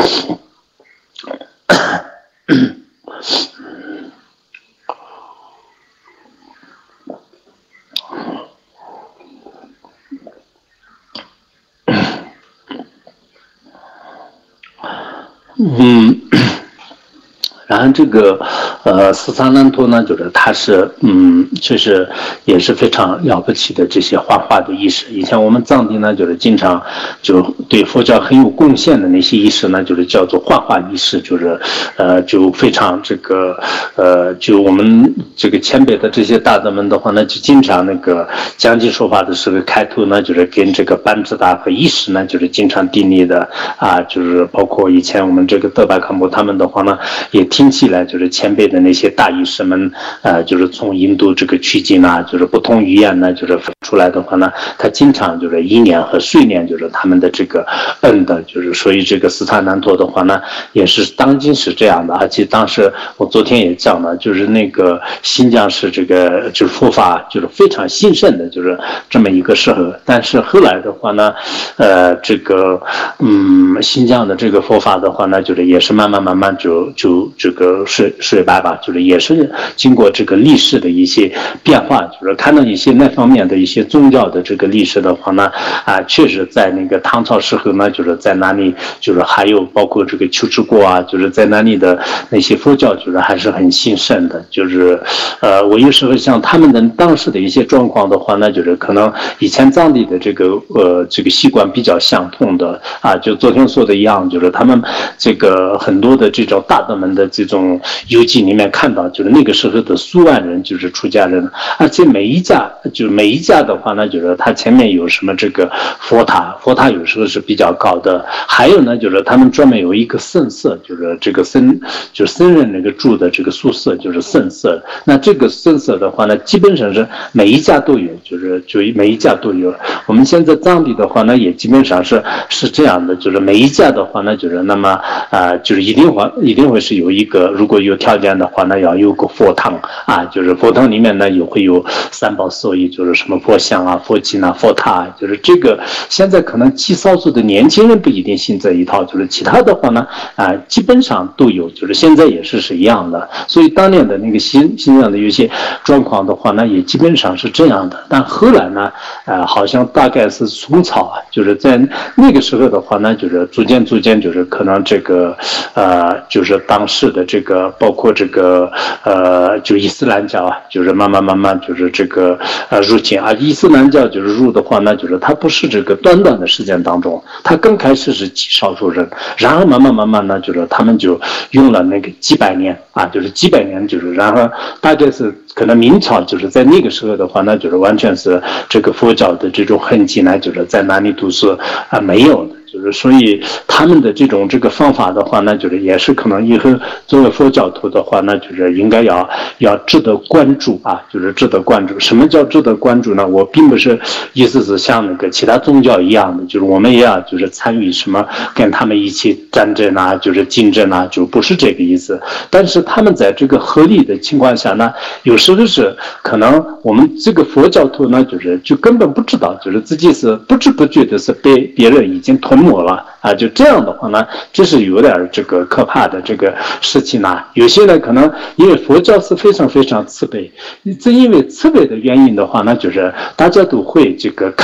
嗯，然后这个呃斯萨南陀呢，就是他是嗯，确实也是非常了不起的这些画画的意识。以前我们藏地呢，就是经常就对佛教很有贡献的那些意识呢，就是叫做画画意识，就是呃就非常这个呃就我们这个前辈的这些大德们的话呢，就经常那个讲经说法的时候开头呢，就是跟这个班智达和意识呢，就是经常定立的啊，就是包括以前我们这个德巴康波他们的话呢，也听起来就是前辈的那些大医师们，呃，就是从印度这个取经啊，就是不同语言呢，就是分出来的话呢，他经常就是一年和岁年，就是他们的这个恩的，就是所以这个斯塔南陀的话呢，也是当今是这样的，而且当时我昨天也讲了，就是那个新疆是这个就是佛法就是非常兴盛的，就是这么一个时候，但是后来的话呢，呃，这个嗯，新疆的这个佛法的话呢，就是也是慢慢慢慢就就这个衰衰败吧，就是也是经过这个历史的一些变化，就是看到一些那方面的一些宗教的这个历史的话呢，啊，确实在那个唐朝时候呢，就是在那里，就是还有包括这个龟兹国啊，就是在那里的那些佛教，就是还是很兴盛的，就是呃，我有时候像他们的当时的一些状况的话呢，就是可能以前藏地的这个呃这个习惯比较相同的啊，就昨天说的一样，就是他们这个很多的这种大德们的这种游记里面看到，就是那个时候的数万人就是出家人，而且每一家就每一家的话呢，就是他前面有什么这个佛塔，佛塔有时候是比较高的，还有呢就是他们专门有一个僧舍，就是这个僧就是僧人那个住的这个宿舍就是僧舍，那这个僧舍的话呢，基本上是每一家都有，就是就每一家都有。我们现在藏地的话呢，也基本上是是这样的，就是每一家的话呢，就是那么啊、呃，就是一定会一定会是有一个，如果有条件的话呢，要有个佛堂啊，就是佛堂里面呢也会有三宝舍利，就是什么佛像啊、佛经啊、佛塔，就是这个现在可能极少数的年轻人不一定信这一套，就是其他的话呢啊、呃，基本上都有，就是现在也是是一样的。所以当年的那个新新疆的有些状况的话呢，也基本上是这样的。但后来呢，呃，好像大概是宋朝啊，就是在那个时候的话呢，就是逐渐逐渐就是可能这个呃，就是当时的这个包括这个呃，就伊斯兰教啊，就是慢慢慢慢就是这个呃入侵啊，伊斯兰教就是入的话呢，就是它不是这个短短的时间当中，它刚开始是极少数人，然后慢慢慢慢呢，就是他们就用了那个几百年啊，就是几百年，就是然后大概是可能明朝就是在那个时候的话呢，就是完全是这个佛教的这种痕迹呢，就是在哪里都是啊没有的。就是所以他们的这种这个方法的话呢，就是也是可能以后作为佛教徒的话呢，就是应该要要值得关注啊，就是值得关注。什么叫值得关注呢？我并不是意思是像那个其他宗教一样的，就是我们也要就是参与什么跟他们一起战争啊，就是竞争啊，就不是这个意思。但是他们在这个合理的情况下呢，有时候是可能我们这个佛教徒呢，就是就根本不知道，就是自己是不知不觉的是被别人已经吞没了啊，就这样的话呢，这是有点这个可怕的这个事情呢。有些人可能因为佛教是非常非常慈悲，正因为慈悲的原因的话呢，就是大家都会这个看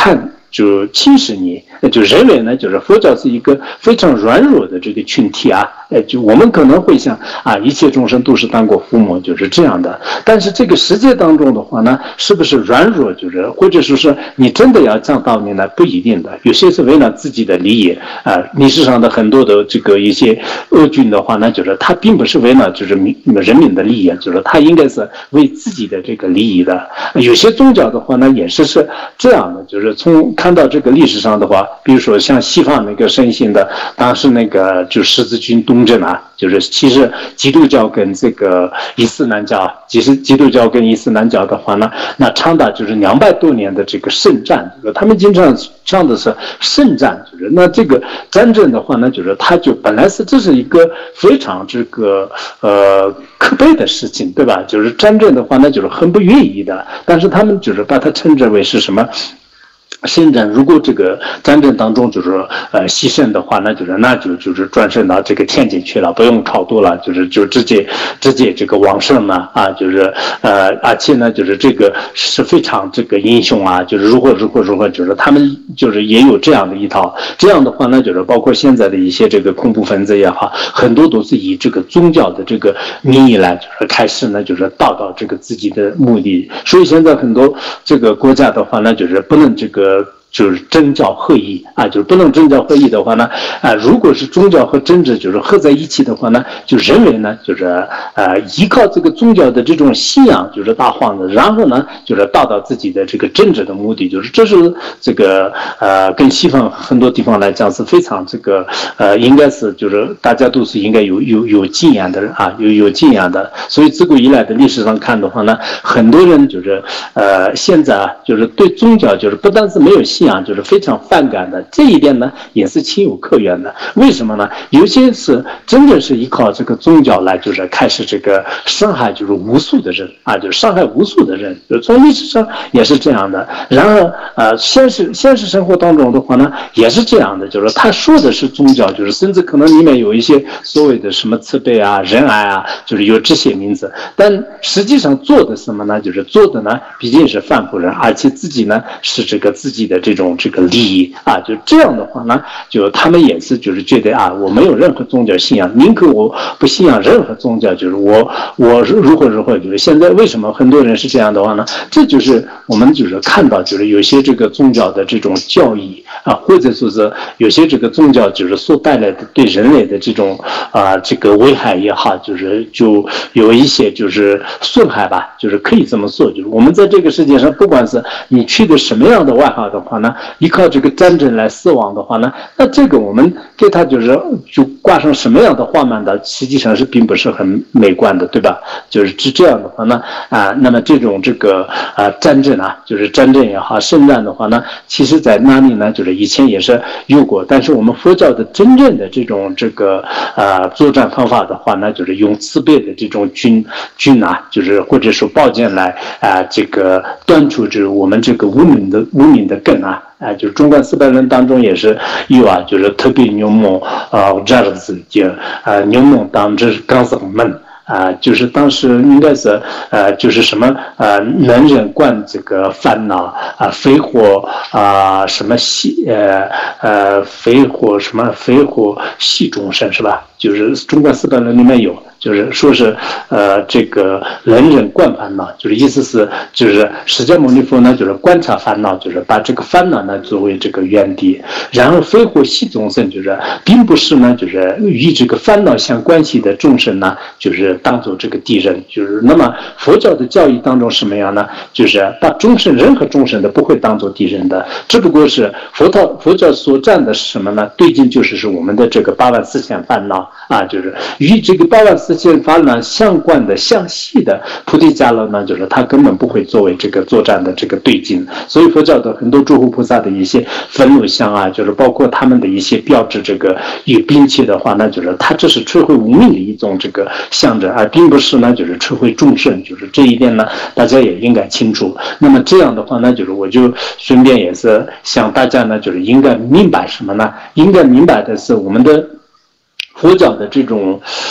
就侵蚀你，就认为呢，就是佛教是一个非常软弱的这个群体啊，呃，就我们可能会想啊，一切众生都是当过父母，就是这样的。但是这个世界当中的话呢，是不是软弱，就是或者说是你真的要讲道理呢？不一定的，有些是为了自己的利益啊、呃。历史上的很多的这个一些恶君的话呢，就是他并不是为了就是民人民的利益，就是他应该是为自己的这个利益的。有些宗教的话呢，也是是这样的，就是从看到这个历史上的话，比如说像西方那个盛行的，当时那个就十字军东征啊，就是其实基督教跟这个伊斯兰教，其实基督教跟伊斯兰教的话呢，那长达就是两百多年的这个圣战，就是他们经常唱的是圣战，就是那这个战争的话呢，就是它就本来是这是一个非常这个呃可悲的事情，对吧？就是战争的话呢，就是很不愿意的，但是他们就是把它称之为是什么？圣战，如果这个战争当中就是呃牺牲的话，那就是那就就是转身到这个天界去了，不用超度了，就是就直接直接这个往生了啊，就是呃而且呢就是这个是非常这个英雄啊，就是如何如何如何，就是他们就是也有这样的一套，这样的话呢就是包括现在的一些这个恐怖分子也好，很多都是以这个宗教的这个名义来就是开始呢就是达到这个自己的目的，所以现在很多这个国家的话呢就是不能这个。就是政教合一啊，就是不能政教合一的话呢，啊，如果是宗教和政治就是合在一起的话呢，就认为呢，就是呃依靠这个宗教的这种信仰就是大荒的，然后呢，就是达到自己的这个政治的目的，就是这是这个呃跟西方很多地方来讲是非常这个呃应该是就是大家都是应该有有有敬仰的人啊，有有敬仰的，所以自古以来的历史上看的话呢，很多人就是呃现在啊就是对宗教就是不但是没有信仰，就是非常反感的，这一点呢也是情有可原的。为什么呢？有些是真的是依靠这个宗教来，就是开始这个伤害，就是无数的人啊，就是伤害无数的人，就从历史上也是这样的。然而，呃，现实现实生活当中的话呢，也是这样的，就是他说的是宗教，就是甚至可能里面有一些所谓的什么慈悲啊、仁爱啊，就是有这些名字，但实际上做的什么呢？就是做的呢，毕竟是犯苦人，而且自己呢是这个自己的这种这个利益啊，就这样的话呢，就他们也是就是觉得啊，我没有任何宗教信仰，宁可我不信仰任何宗教，就是我我如何如何，就是现在为什么很多人是这样的话呢？这就是我们就是看到就是有些这个宗教的这种教义啊，或者说是有些这个宗教就是所带来的对人类的这种啊这个危害也好，就是就有一些就是损害吧，就是可以这么说，就是我们在这个世界上，不管是你取得什么样的外号的话呢，依靠这个战争来死亡的话呢，那这个我们给他就是就挂上什么样的画面的，实际上是并不是很美观的，对吧？就是这样的话呢，啊，那么这种这个啊战争啊，就是战争也好，圣战的话呢，其实在哪里呢？就是以前也是有过，但是我们佛教的真正的这种这个啊作战方法的话呢，就是用慈悲的这种军军啊，就是或者说宝剑来啊这个断除就是我们这个无名的无名的根啊。啊，就是中观四百论当中也是有啊，就是特别牛虻啊，这样子就啊牛虻当这刚生门。啊，就是当时应该是呃，就是什么呃，能忍惯这个烦恼啊，非火啊，什么系呃呃，非火什么非火系众生是吧？就是中观四百论里面有。就是说是呃这个能忍惯烦恼，就是意思是就是释迦牟尼佛呢，就是观察烦恼，就是把这个烦恼呢作为这个原地，然后非火系众生，就是并不是呢就是与这个烦恼相关系的众生呢，就是当做这个敌人，就是那么佛教的教义当中什么样呢？就是把众生任何众生都不会当做敌人的，只不过是佛教佛教所占的是什么呢？对境就是是我们的这个八万四千烦恼啊，就是与这个八万四。四千烦恼相关的相系的菩提伽罗呢，就是他根本不会作为这个作战的这个对境，所以佛教的很多诸佛菩萨的一些愤怒像啊，就是包括他们的一些标志这个有兵器的话，那就是他这是摧毁无名的一种这个象征，而并不是呢就是摧毁众生，就是这一点呢大家也应该清楚。那么这样的话呢，就是我就顺便也是向大家呢，就是应该明白什么呢？应该明白的是我们的佛教的这种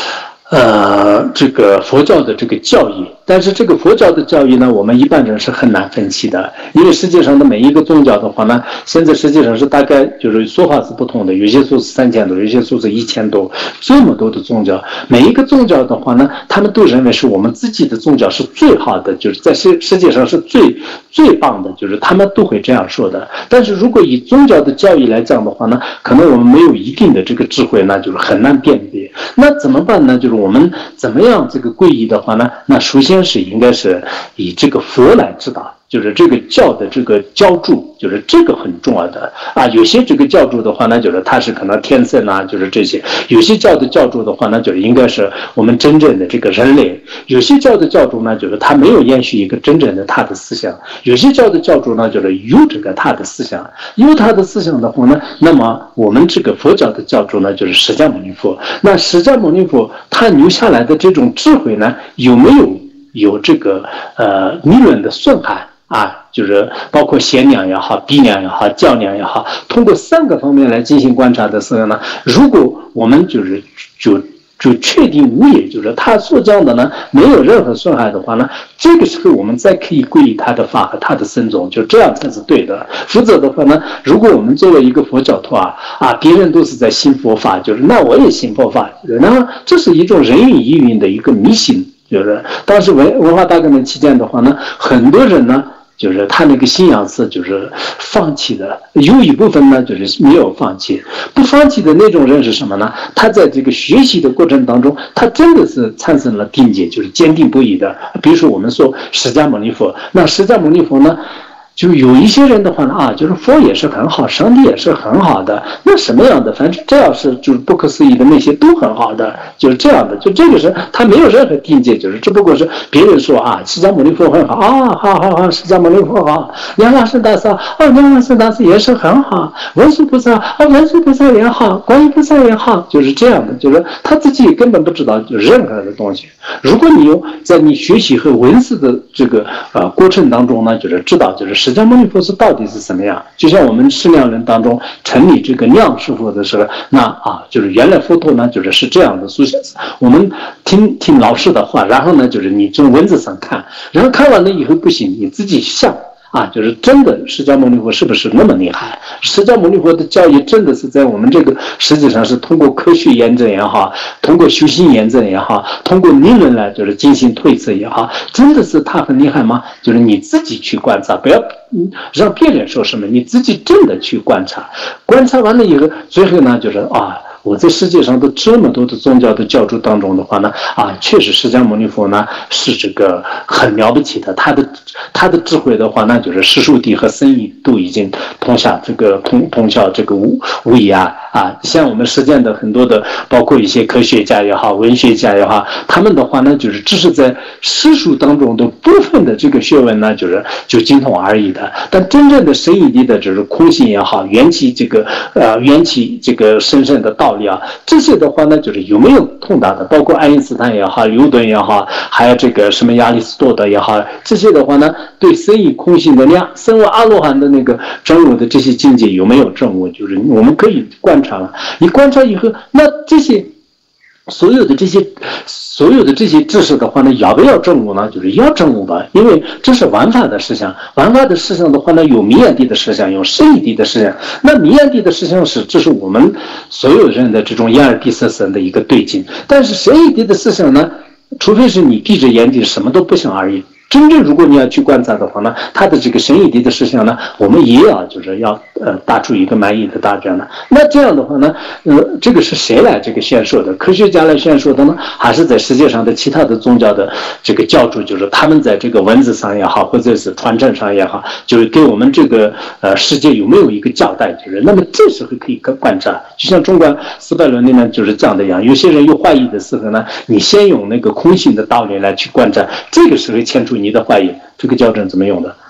呃，这个佛教的这个教义，但是这个佛教的教义呢，我们一般人是很难分析的，因为世界上的每一个宗教的话呢，现在实际上是大概就是说法是不同的，有些说是三千多，有些说是一千多，这么多的宗教，每一个宗教的话呢，他们都认为是我们自己的宗教是最好的，就是在世世界上是最最棒的，就是他们都会这样说的。但是如果以宗教的教义来讲的话呢，可能我们没有一定的这个智慧，那就是很难辨别。那怎么办呢？就是我们怎么样这个皈依的话呢？那首先是应该是以这个佛来指导，就是这个教的这个教主，就是这个很重要的啊。有些这个教主的话呢，就是他是可能天圣啊，就是这些；有些教的教主的话呢，就是应该是我们真正的这个人类；有些教的教主呢，就是他没有延续一个真正的他的思想；有些教的教主呢，就是有这个他的思想，有他的思想的话呢，那么我们这个佛教的教主呢，就是释迦牟尼佛。那释迦牟尼佛他留下来的这种智慧呢，有没有有这个呃理论的顺害啊？就是包括贤良也好，逼良也好，教良也好，通过三个方面来进行观察的时候呢，如果我们就是就就确定无野，就是他所讲的呢没有任何损害的话呢，这个时候我们再可以皈依他的法和他的僧众，就这样才是对的。否则的话呢，如果我们作为一个佛教徒啊啊，别人都是在信佛法，就是那我也信佛法，那这是一种人云亦云的一个迷信。就是当时文文化大革命期间的话呢，很多人呢，就是他那个信仰是就是放弃的，有一部分呢就是没有放弃，不放弃的那种人是什么呢？他在这个学习的过程当中，他真的是产生了定解，就是坚定不移的。比如说我们说释迦牟尼佛，那释迦牟尼佛呢，就有一些人的话呢，啊，就是佛也是很好，上帝也是很好的，那什么样的，反正只要是就是不可思议的那些都很好的，就是这样的，就这个是他没有任何定界，就是只不过是别人说啊，释迦牟尼佛很好啊，好好好，释迦牟尼佛好，莲花生大师啊，莲花生大师也是很好，文殊菩萨啊，文殊菩萨也好，观音菩萨也好，就是这样的，就是他自己根本不知道就是任何的东西。如果你有在你学习和文字的这个呃过程当中呢，就是知道就是释迦牟尼佛是到底是什么样，就像我们释量人当中成立这个量师佛的时候，那啊就是原来佛陀呢就是是这样的，所以我们听听老师的话，然后呢就是你从文字上看，然后看完了以后不行，你自己想。啊，就是真的释迦牟尼佛是不是那么厉害？释迦牟尼佛的教义真的是在我们这个实际上是通过科学验证也好，通过修行验证也好，通过理论来就是进行推测也好，真的是他很厉害吗？就是你自己去观察，不要让别人说什么，你自己真的去观察，观察完了以后，最后呢就是啊。我在世界上的这么多的宗教的教主当中的话呢，啊，确实释迦牟尼佛呢是这个很了不起的，他的他的智慧的话呢，就是世俗谛和僧义都已经通下这个通通晓这个无无疑啊啊，像我们实践的很多的，包括一些科学家也好，文学家也好，他们的话呢，就是只是在世俗当中的部分的这个学问呢，就是就精通而已的，但真正的深义谛的，就是空性也好，缘起这个呃缘起这个深深的道理啊，这些的话呢，就是有没有通达的，包括爱因斯坦也好，牛顿也好，还有这个什么亚里士多德也好，这些的话呢，对深义空性的量，身为阿罗汉的那个证悟的这些境界有没有证悟，就是我们可以观察了。你观察以后，那这些所有的这些所有的这些知识的话呢，要不要证悟呢？就是要证悟吧，因为这是玩法的思想，玩法的思想的话呢，有弥延谛的思想，有深义谛的思想。那弥延谛的思想是，这是我们所有人的这种眼耳鼻舌身的一个对境。但是深义谛的思想呢，除非是你闭着眼睛什么都不想而已。真正如果你要去观察的话呢，他的这个深义谛的思想呢，我们也要就是要呃打出一个满意的答卷呢。那这样的话呢，呃，这个是谁来这个宣说的？科学家来宣说的呢，还是在世界上的其他的宗教的这个教主，就是他们在这个文字上也好，或者是传承上也好，就是给我们这个呃世界有没有一个交代？就是那么这时候可以观察，就像中观四百论里面就是这样的样。有些人有怀疑的时候呢，你先用那个空性的道理来去观察，这个时候牵出你的怀疑，这个校正怎么用的？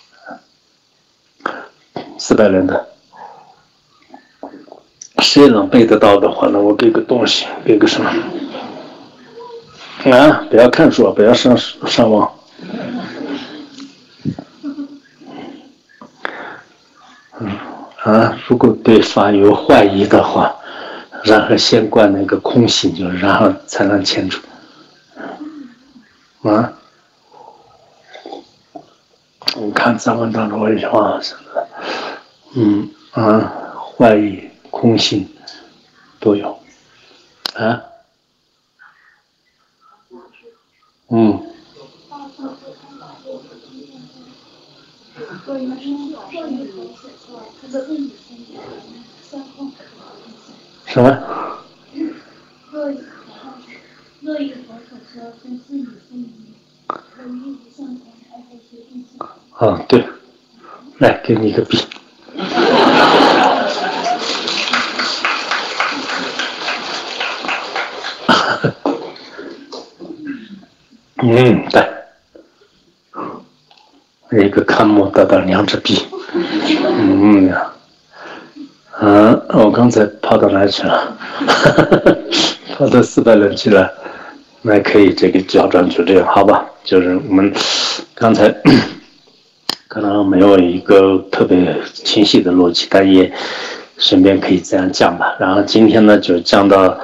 四百人的，谁能背得到的话呢？我给个东西，给个什么？啊，不要看书，不要上上网。嗯啊，如果对法有怀疑的话， 然后先观那个空性，就是然后才能清楚。啊，我看藏文当中有一句话什么，嗯啊，怀疑、空性都有，啊，嗯。什么？啊，对，来，给你一个笔。嗯，对，一个看木得到两支笔。嗯呀，嗯，我刚才跑到哪去了？跑到四百人去了。那可以这个校正就这样，好吧？就是我们刚才可能没有一个特别清晰的逻辑，但也顺便可以这样讲吧。然后今天呢，就讲到，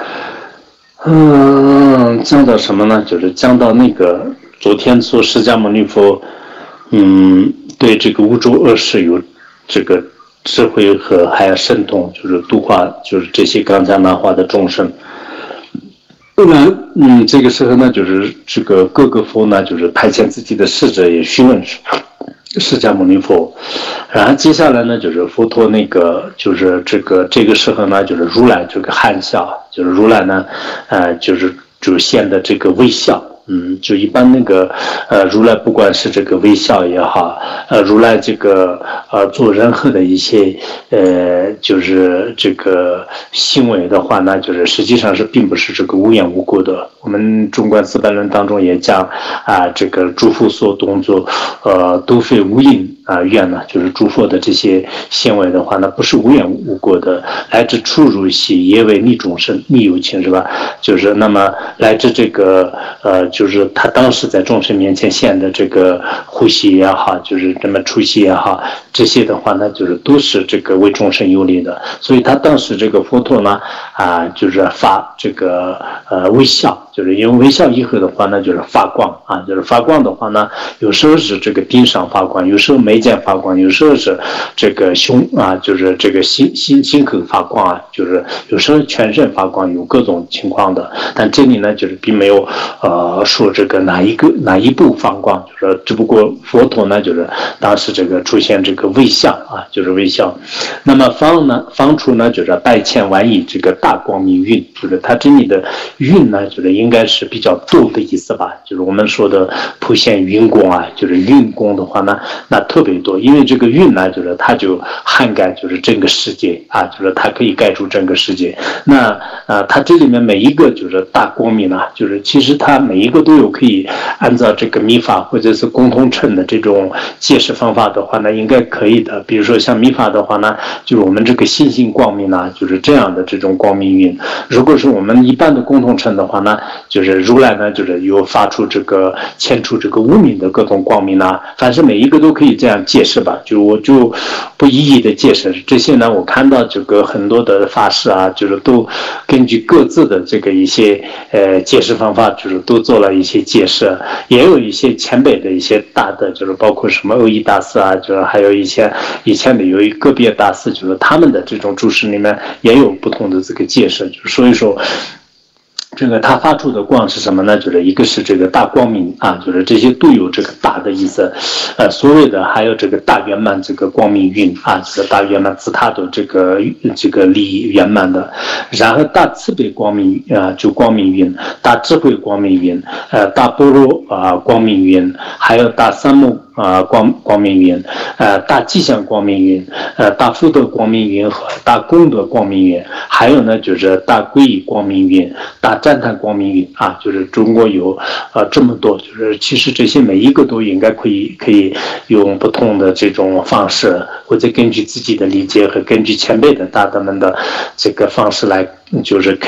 嗯，讲到什么呢？就是讲到那个昨天说释迦牟尼佛，嗯，对这个五洲恶世有这个智慧和还有神通，就是度化，就是这些刚才那话的众生。后来，嗯，这个时候呢，就是这个各个佛呢，就是派遣自己的使者也询问释迦牟尼佛，然后接下来呢，就是佛陀那个，就是这个这个时候呢，就是如来这个含笑，就是如来呢，呃，就是就现的这个微笑。嗯，就一般那个，呃，如来不管是这个微笑也好，呃，如来这个呃做任何的一些呃，就是这个行为的话呢，就是实际上是并不是这个无缘无故的。我们中观四百论当中也讲啊，这个诸佛所动作，呃，都非无因啊愿呢，就是诸佛的这些行为的话呢，不是无缘无故的，来自出入系也为逆众生逆有情是吧？就是那么来自这个呃。就是他当时在众生面前现的这个呼吸也好，就是这么出息也好，这些的话呢，就是都是这个为众生有利的。所以他当时这个佛陀呢，啊，就是发这个呃微笑，就是因为微笑以后的话呢，就是发光啊，就是发光的话呢，有时候是这个顶上发光，有时候眉间发光，有时候是这个胸啊，就是这个心心心口发光啊，就是有时候全身发光，有各种情况的。但这里呢，就是并没有呃。说这个哪一个哪一部放光，就是只不过佛陀呢，就是当时这个出现这个微笑啊，就是微笑。那么方呢，方处呢，就是百千万亿这个大光明云，就是它这里的云呢，就是应该是比较多的意思吧，就是我们说的普现云光啊，就是云光的话呢，那特别多，因为这个云呢，就是它就涵盖就是整个世界啊，就是它可以盖住整个世界。那呃，它这里面每一个就是大光明啊，就是其实它每一个都有可以按照这个密法或者是共同称的这种解释方法的话呢，应该可以的。比如说像密法的话呢，就是我们这个心性光明呢，就是这样的这种光明云。如果是我们一般的共同称的话呢，就是如来呢，就是有发出这个牵出这个无明的各种光明啊，反正每一个都可以这样解释吧。就我就不一一的解释这些呢，我看到这个很多的法师啊，就是都根据各自的这个一些呃解释方法，就是都做了一些解释，也有一些前辈的一些大的，就是包括什么欧义大师啊，就是还有一些以前的有一个别大师，就是他们的这种注释里面也有不同的这个解释，就所以说。这个它发出的光是什么呢？就是一个是这个大光明啊，就是这些都有这个大的意思，呃，所谓的还有这个大圆满这个光明云啊，这个大圆满自他的这个这个力圆满的，然后大慈悲光明啊，就光明云，大智慧光明云，呃，大般若啊光明云，还有大三木啊光光明云，呃，大吉祥光明云，呃，大福德光明云和大功德光明云，还有呢就是大皈依光明云，大赞叹光明云啊，就是中国有呃这么多，就是其实这些每一个都应该可以可以用不同的这种方式，或者根据自己的理解和根据前辈的大德们的这个方式来，就是可以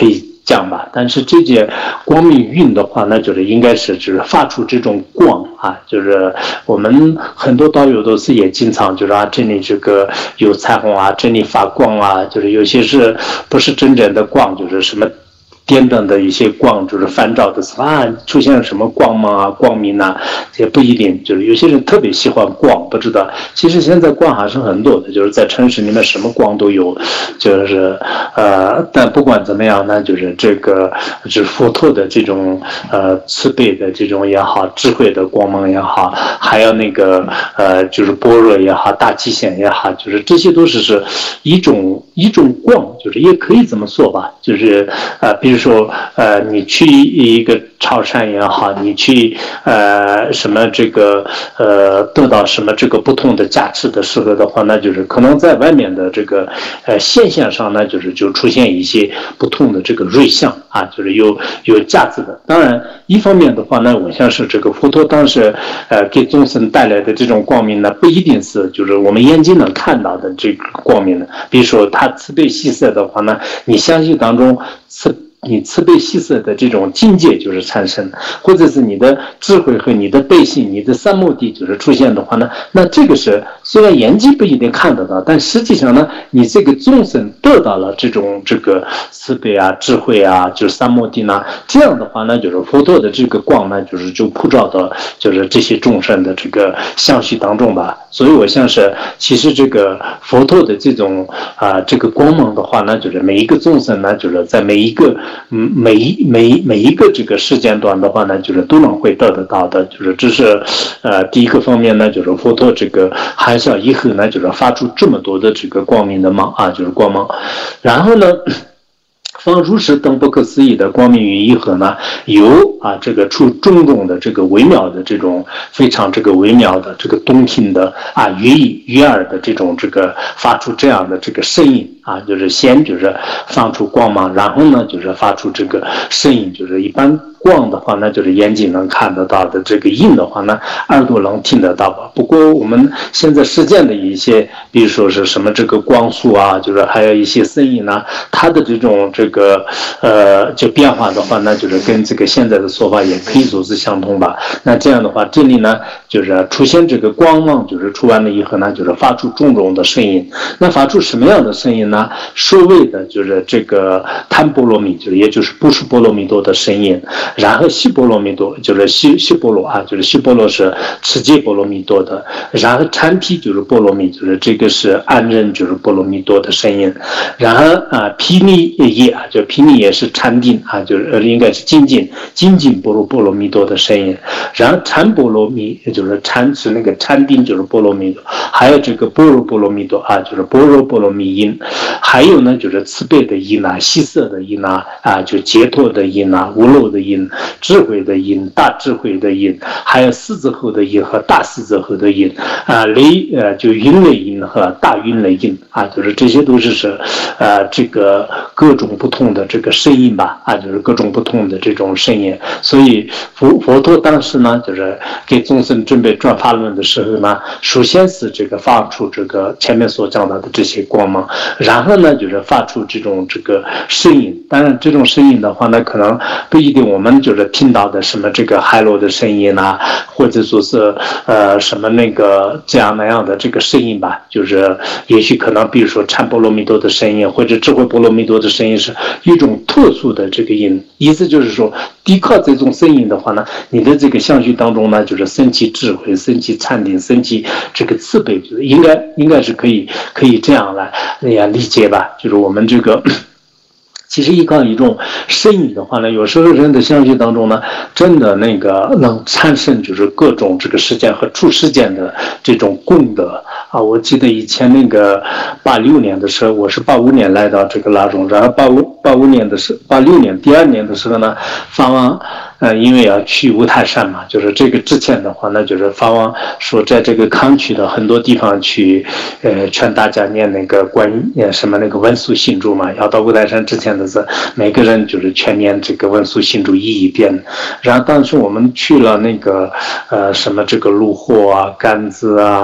讲吧，但是这些光明晕的话，那就是应该是就是发出这种光啊，就是我们很多导游都是也经常就是啊，这里这个有彩虹啊，这里发光啊，就是有些是不是真正的光，就是什么电灯的一些光，就是反照的时候啊，出现了什么光芒啊、光明啊，也不一定。就是有些人特别喜欢光，不知道。其实现在光还是很多的，就是在城市里面什么光都有。就是呃，但不管怎么样呢，就是这个就是佛陀的这种呃慈悲的这种也好，智慧的光芒也好，还有那个呃就是般若也好，大极限也好，就是这些都是是一种一种光，就是也可以这么说吧，就是呃比如。比如说，呃，你去一个潮汕也好，你去呃什么这个呃得到什么这个不同的价值的时候的话，那就是可能在外面的这个呃现象上呢，就是就出现一些不同的这个瑞相啊，就是有有价值的。当然，一方面的话呢，我像是这个佛陀当时呃给众生带来的这种光明呢，不一定是就是我们眼睛能看到的这个光明呢。比如说他慈悲喜舍的话呢，你相信当中慈。你慈悲喜舍的这种境界就是产生，或者是你的智慧和你的悲心、你的三摩地就是出现的话呢，那这个是虽然眼睛不一定看得到，但实际上呢，你这个众生得到了这种这个慈悲啊、智慧啊，就是三摩地呢，这样的话呢，就是佛陀的这个光呢，就是就普照到就是这些众生的这个相续当中吧。所以我像是其实这个佛陀的这种啊、呃、这个光芒的话呢，就是每一个众生呢，就是在每一个嗯，每一每每一个这个时间段的话呢，就是都能会得得到的，就是这是呃第一个方面呢，就是佛陀这个含笑以后呢，就是发出这么多的这个光明的芒啊，就是光芒，然后呢。方如是等不可思议的光明与一合呢，有啊这个出种种的这个微妙的这种非常这个微妙的这个动听的啊悦悦耳的这种这个发出这样的这个声音啊，就是先就是放出光芒，然后呢就是发出这个声音，就是一般光的话呢，就是眼睛能看得到的；这个音的话呢，耳朵能听得到吧。不过我们现在实践的一些，比如说是什么这个光速啊，就是还有一些声音呢，它的这种这个呃就变化的话呢，就是跟这个现在的说法也可以说是相同吧。那这样的话，这里呢就是出现这个光芒，就是出完了以后呢，就是发出种种的声音。那发出什么样的声音呢？所谓的就是这个檀波罗蜜，就是也就是不是波罗蜜多的声音。然后西波罗蜜多就是西西波罗啊，就是西波罗是持戒波罗蜜多的，然后禅毗就是波罗蜜，就是这个是安忍就是波罗蜜多的声音，然后啊毗尼耶啊，就毗尼也是禅定啊，就是应该是精进精进波罗波罗蜜多的声音，然后禅波罗蜜就是禅是那个禅定就是波罗蜜多，还有这个般若波罗蜜多啊，就是般若波罗蜜音，还有呢就是慈悲的音啊，喜舍的音啊，啊就解脱的音啊，无漏的音。智慧的音，大智慧的音，还有四字后的音和大四字后的音啊，雷呃就云雷音和大云雷音啊，就是这些都是是呃这个各种不同的这个声音吧啊，就是各种不同的这种声音。所以佛佛陀当时呢，就是给众生准备转法轮的时候呢，首先是这个发出这个前面所讲到的这些光芒，然后呢就是发出这种这个声音。当然，这种声音的话呢，可能不一定我们就是听到的什么这个海螺的声音啊，或者说是呃什么那个这样那样的这个声音吧，就是也许可能比如说禅波罗蜜多的声音，或者智慧波罗蜜多的声音是一种特殊的这个音，意思就是说，依靠这种声音的话呢，你的这个相续当中呢，就是升起智慧、升起禅定、升起这个慈悲，就是应该应该是可以可以这样来那样理解吧，就是我们这个。其实依靠一种声音的话呢，有时候人的相续当中呢，真的那个能产生就是各种这个事件和出事件的这种功德啊。我记得以前那个八六年的时候，我是八五年来到这个拉荣，然后八五八五年的时八六年第二年的时候呢，法王呃因为要去五台山嘛，就是这个之前的话呢，就是法王说在这个康区的很多地方去呃劝大家念那个观念什么那个文殊心咒嘛，要到五台山之前的。每个人就是全年这个文殊心咒一一遍，然后当时我们去了那个呃什么这个鹿货啊、甘孜啊、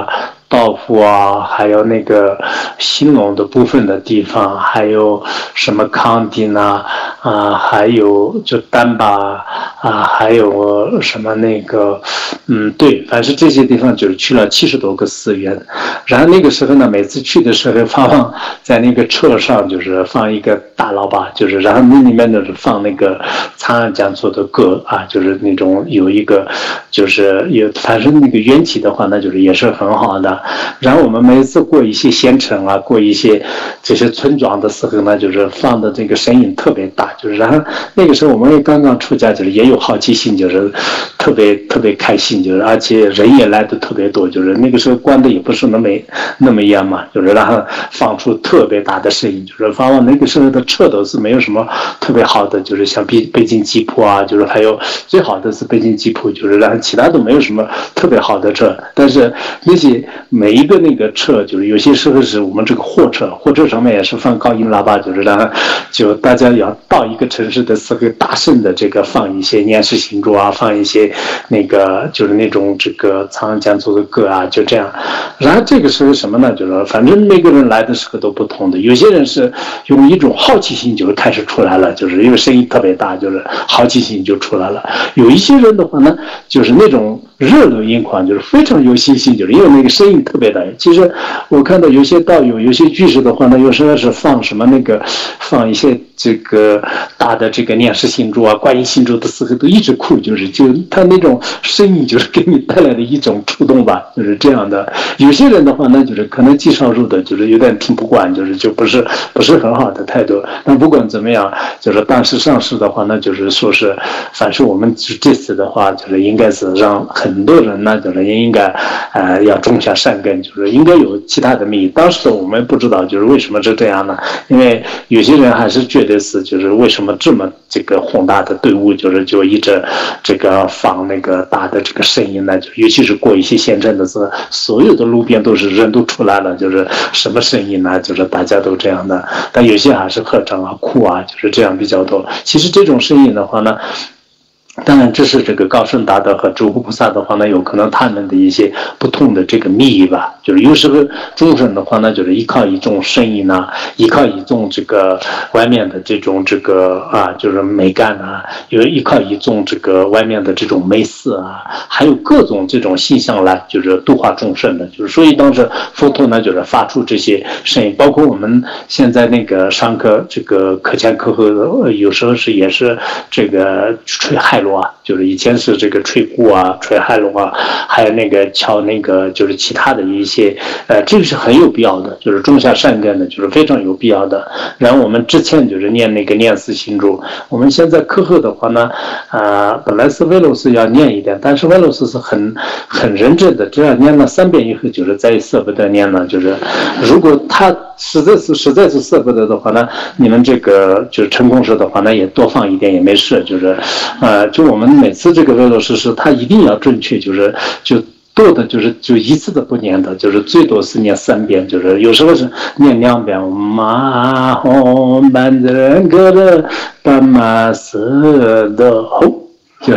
道夫啊，还有那个兴隆的部分的地方，还有什么康定呐啊，还有就丹巴啊，还有什么那个嗯对，反正这些地方就是去了七十多个寺院。然后那个时候呢，每次去的时候放在那个车上就是放一个大喇叭，就是然后那里面就是放那个长安讲座的歌啊，就是那种有一个就是有反正那个缘起的话那就是也是很好的。然后我们每次过一些县城啊，过一些这些村庄的时候呢，就是放的这个声音特别大，就是然后那个时候我们也刚刚出家，就是也有好奇心，就是特别特别开心，就是而且人也来的特别多，就是那个时候关的也不是那么那么严嘛，就是然后放出特别大的声音，就是放完那个时候的车都是没有什么特别好的，就是像北北京吉普啊，就是还有最好的是北京吉普，就是然后其他都没有什么特别好的车，但是那些每一个那个车，就是有些时候是我们这个货车，货车上面也是放高音喇叭，就是然后就大家要到一个城市的时候，大声的这个放一些念世行住啊，放一些那个就是那种这个长安讲座的歌啊，就这样。然后这个时候什么呢？就是反正每个人来的时候都不同的，有些人是用一种好奇心就是开始出来了，就是因为声音特别大，就是好奇心就出来了。有一些人的话呢，就是那种热泪盈眶，就是非常有信心，就是因为那个声音特别大。其实我看到有些道友、有些居士的话呢，有时候是放什么那个放一些这个大的这个念世行住啊、观音行住的时候，都一直哭，就是就他那种声音就是给你带来的一种触动吧，就是这样的。有些人的话呢，就是可能记上入的，就是有点听不惯，就是就不是不是很好的态度。那不管怎么样，就是当时上市的话，那就是说是，反正我们这次的话，就是应该是让很多人呢，就是应该呃要种下善根，就是应该有其他的密意。当时的我们不知道，就是为什么是这样呢？因为有些人还是觉得是，就是为什么这么这个宏大的队伍，就是就一直这个放那个大的这个声音呢？就尤其是过一些县城的时候，所有的路边都是人都出来了，就是什么声音呢？就是大家都这样的。但有些还是合掌啊、哭啊，就是这样比较多。其实这种声音的话呢，当然这是这个高僧大德和诸佛菩萨的话呢，有可能他们的一些不同的这个密意吧。就是有时候众生的话呢，就是依靠一种声音啊，依靠一种这个外面的这种这个啊，就是美感啊，有依靠一种这个外面的这种美色啊，还有各种这种现象来，就是度化众生的。就是所以当时佛陀呢，就是发出这些声音，包括我们现在那个上课这个课前课后，有时候是也是这个吹海螺啊，就是以前是这个吹鼓啊、吹海螺啊，还有那个敲那个就是其他的一些，呃，这个是很有必要的，就是种下善根的，就是非常有必要的。然后我们之前就是念那个念四行住，我们现在课后的话呢，啊、呃，本来是维罗斯要念一点，但是维罗斯是很很认真的，这样念了三遍以后，就是再舍不得念了。就是如果他实在是实在是舍不得的话呢，你们这个就是成功时的话呢，也多放一点也没事，就是，呃，就我们每次这个维罗斯是他一定要准确，就是就。多的就是就一次都不念的，就是最多是念三遍，就是有时候是念两遍。马红班的人格的斑马色的吼，就是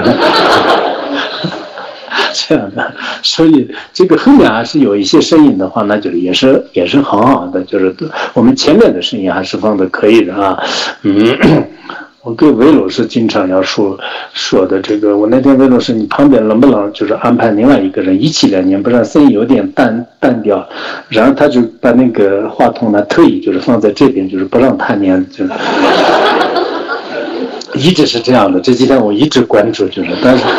这样的。所以这个后面还是有一些声音的话，那就是也是也是很好的，就是我们前面的声音还是放的可以的啊，嗯。我跟韦老师经常要说说的这个，我那天韦老师，你旁边能不能就是安排另外一个人一起来念，不然声音有点淡淡掉。然后他就把那个话筒呢特意就是放在这边，就是不让他念，就是一直是这样的。这几天我一直关注，就是但是，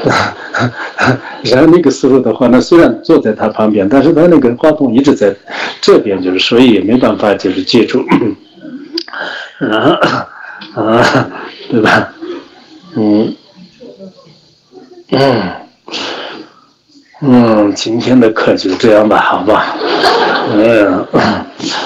然后那个时候的话呢，虽然坐在他旁边，但是他那个话筒一直在这边，就是所以也没办法就是接触。然后。啊，对吧？嗯，嗯，嗯，今天的课就这样吧，好吧？嗯，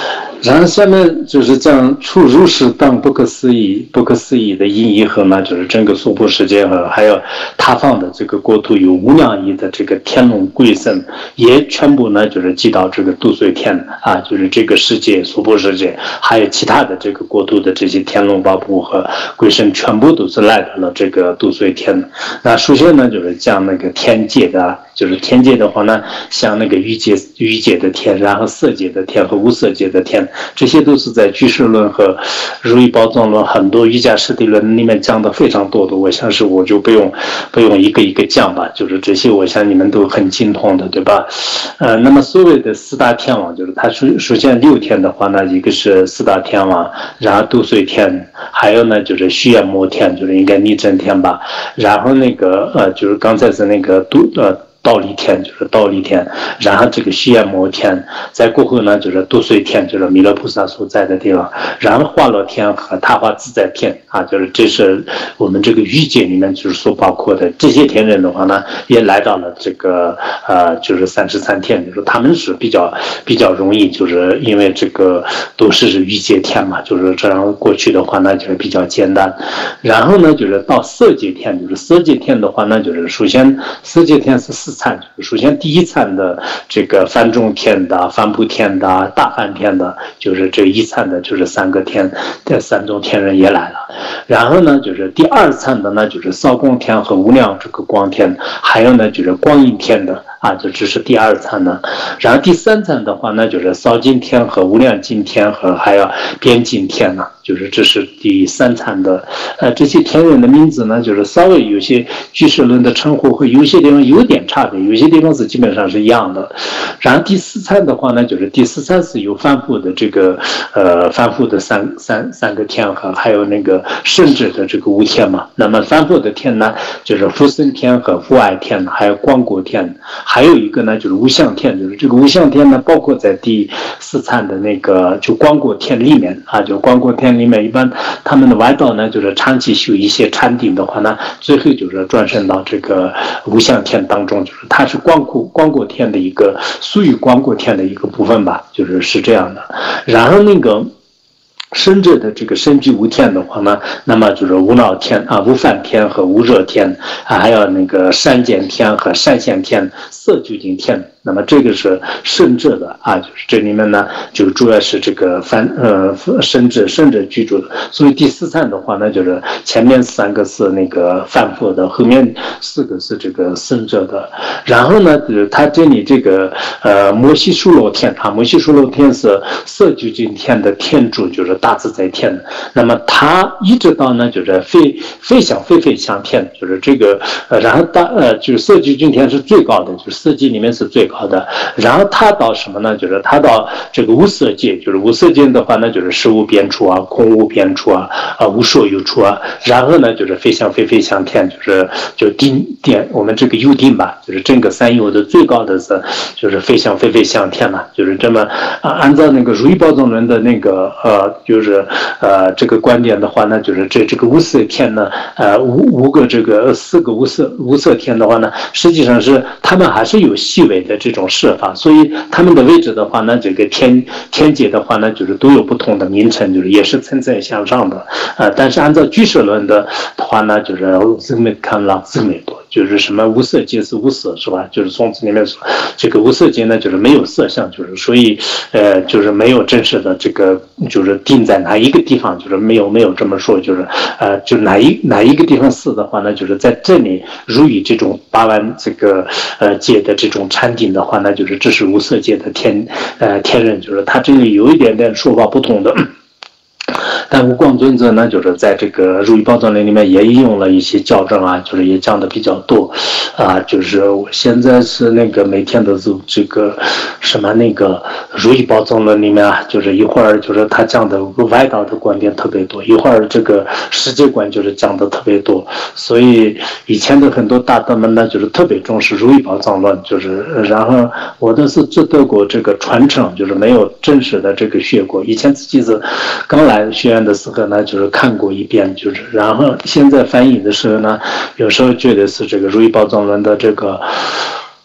然后下面就是讲出如是等不可思议、不可思议的意义和呢，就是整个娑婆世界和还有他方的这个国土有无量亿的这个天龙鬼神，也全部呢就是寄到这个度岁天啊，就是这个世界娑婆世界，还有其他的这个国土的这些天龙八部和鬼神，全部都是来到了这个度岁天。那首先呢，就是讲那个天界的，就是天界的话呢，像那个欲界欲界的天，然后色界的天和无色界的天，这些都是在居士论和如意宝藏论很多瑜伽师地论里面讲的非常多的，我想是我就不用不用一个一个讲吧，就是这些我想你们都很精通的，对吧？呃，那么所谓的四大天王，就是它首首先六天的话呢，一个是四大天王，然后度岁天，还有呢就是须延摩天，就是应该逆真天吧，然后那个呃就是刚才是那个度呃。倒立天就是倒立天，然后这个须延摩天，再过后呢就是度岁天，就是弥勒菩萨所在的地方，然后化乐天和他化自在天啊，就是这是我们这个欲界里面就是所包括的这些天人的话呢，也来到了这个呃就是三十三天，就是他们是比较比较容易，就是因为这个都是欲界天嘛，就是这样过去的话呢就是比较简单，然后呢就是到色界天，就是色界天的话呢，就是首先色界天是四参，首先第一参的这个梵众天的、梵普天的、大梵天的，就是这一参的，就是三个天，这三种天人也来了。然后呢，就是第二参的呢，就是少光天和无量这个光天，还有呢就是光阴天的啊，就这是第二参呢。然后第三参的话呢，就是少尽天和无量尽天和还有边尽天呢。就是这是第三参的，呃，这些天人的名字呢，就是稍微有些居士论的称呼会有些地方有点差别，有些地方是基本上是一样的。然后第四参的话呢，就是第四参是有反复的这个呃反复的三三三个天和还有那个甚至的这个无天嘛。那么反复的天呢，就是福生天和福爱天，还有光果天，还有一个呢就是无相天，就是这个无相天呢，包括在第四参的那个就光果天里面啊，就光果天里面一般他们的外道呢，就是长期修一些禅定的话呢，最后就是转生到这个无相天当中，就是它是光果光果天的一个属于光果天的一个部分吧，就是是这样的。然后那个甚至的这个身具无天的话呢，那么就是无脑天啊、无梵天和无热天啊，还有那个善见天和善现天、色究竟天。那么这个是甚至的啊，就是这里面呢，就主要是这个梵呃甚至甚至居住的。所以第四参的话呢，就是前面三个是那个梵复的，后面四个是这个甚至的。然后呢，就是它这里这个呃摩西疏罗天啊，摩西疏罗天是色究竟天的天主，就是大自在天。那么它一直到呢，就是飞飞翔飞飞翔天，就是这个呃，然后大呃就是色究竟天是最高的，就是四界里面是最高的。好的，然后他到什么呢？就是他到这个无色界，就是无色界的话呢，就是实无边处啊，空无边处啊，啊无所有处啊。然后呢，就是飞翔飞飞翔天，就是就定点我们这个幽定吧，就是整个三有的最高的是就是飞翔飞飞翔天嘛，就是这么啊。按照那个如意宝藏论的那个呃，就是呃这个观点的话呢，就是这这个无色天呢，呃五五个这个四个无色无色天的话呢，实际上是他们还是有细微的这种设法，所以他们的位置的话呢，这个天天界的话呢，就是都有不同的名称，就是也是层层向上的，呃，但是按照居士论的话呢，就是自美看了自美多，就是什么无色界是无色是吧？就是从此里面说，这个无色界呢，就是没有色相，就是所以呃，就是没有真实的这个，就是定在哪一个地方，就是没有没有这么说，就是呃，就哪一哪一个地方是的话呢，就是在这里如以这种八万这个呃界的这种禅定的话呢，就是这是无色界的天呃天人，就是他这里有一点点说法不同的。但无光尊者呢，就是在这个如意宝藏论里面也用了一些校正啊，就是也讲的比较多啊。就是我现在是那个每天都是这个什么那个如意宝藏论里面啊，就是一会儿就是他讲的外道的观点特别多，一会儿这个世界观就是讲的特别多。所以以前的很多大德们呢，就是特别重视如意宝藏论，就是然后我都是只得过这个传承，就是没有真实的这个学过。以前自己是刚来学院的时候呢，就是看过一遍，就是然后现在翻译的时候呢，有时候觉得是这个如意宝藏论的这个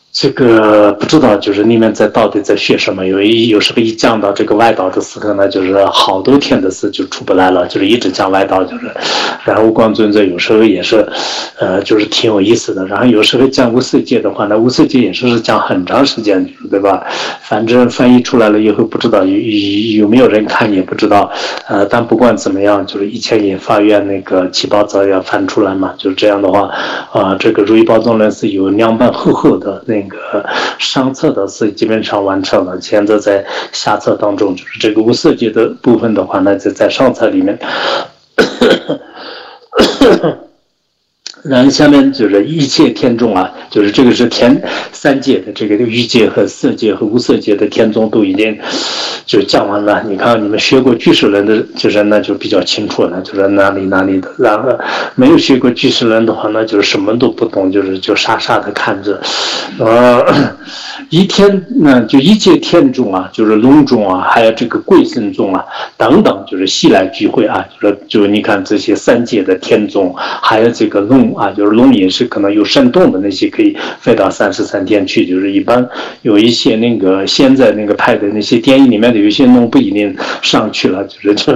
这个不知道，就是你们在到底在学什么？有一有时候一讲到这个外道的时候呢，就是好多天的事就出不来了，就是一直讲外道，就是，然后光尊者有时候也是，呃，就是挺有意思的。然后有时候讲无色界的话呢，无色界也是讲很长时间，对吧？反正翻译出来了以后，不知道有有没有人看也不知道，呃，但不管怎么样，就是以前也法院那个七宝藏要翻出来嘛，就是这样的话，啊、呃，这个如意宝藏论是有两本厚厚的那。那个上册的是基本上完成了，现在在下册当中，就是这个无色界的部分的话呢，就在上册里面。然后下面就是一切天众啊，就是这个是天三界的这个欲界和色界和无色界的天众都已经就讲完了。你看你们学过俱舍论的，就是那就比较清楚了，就是哪里哪里的。然后没有学过俱舍论的话，那就是什么都不懂，就是就傻傻的看着。呃，一天呢，就一切天众啊，就是龙众啊，还有这个贵僧众啊等等，就是悉来聚会啊，就是就你看这些三界的天众，还有这个龙。啊，就是龙也是可能有生动的那些可以飞到三十三天去，就是一般有一些那个现在那个拍的那些电影里面的有一些龙不一定上去了，就是这，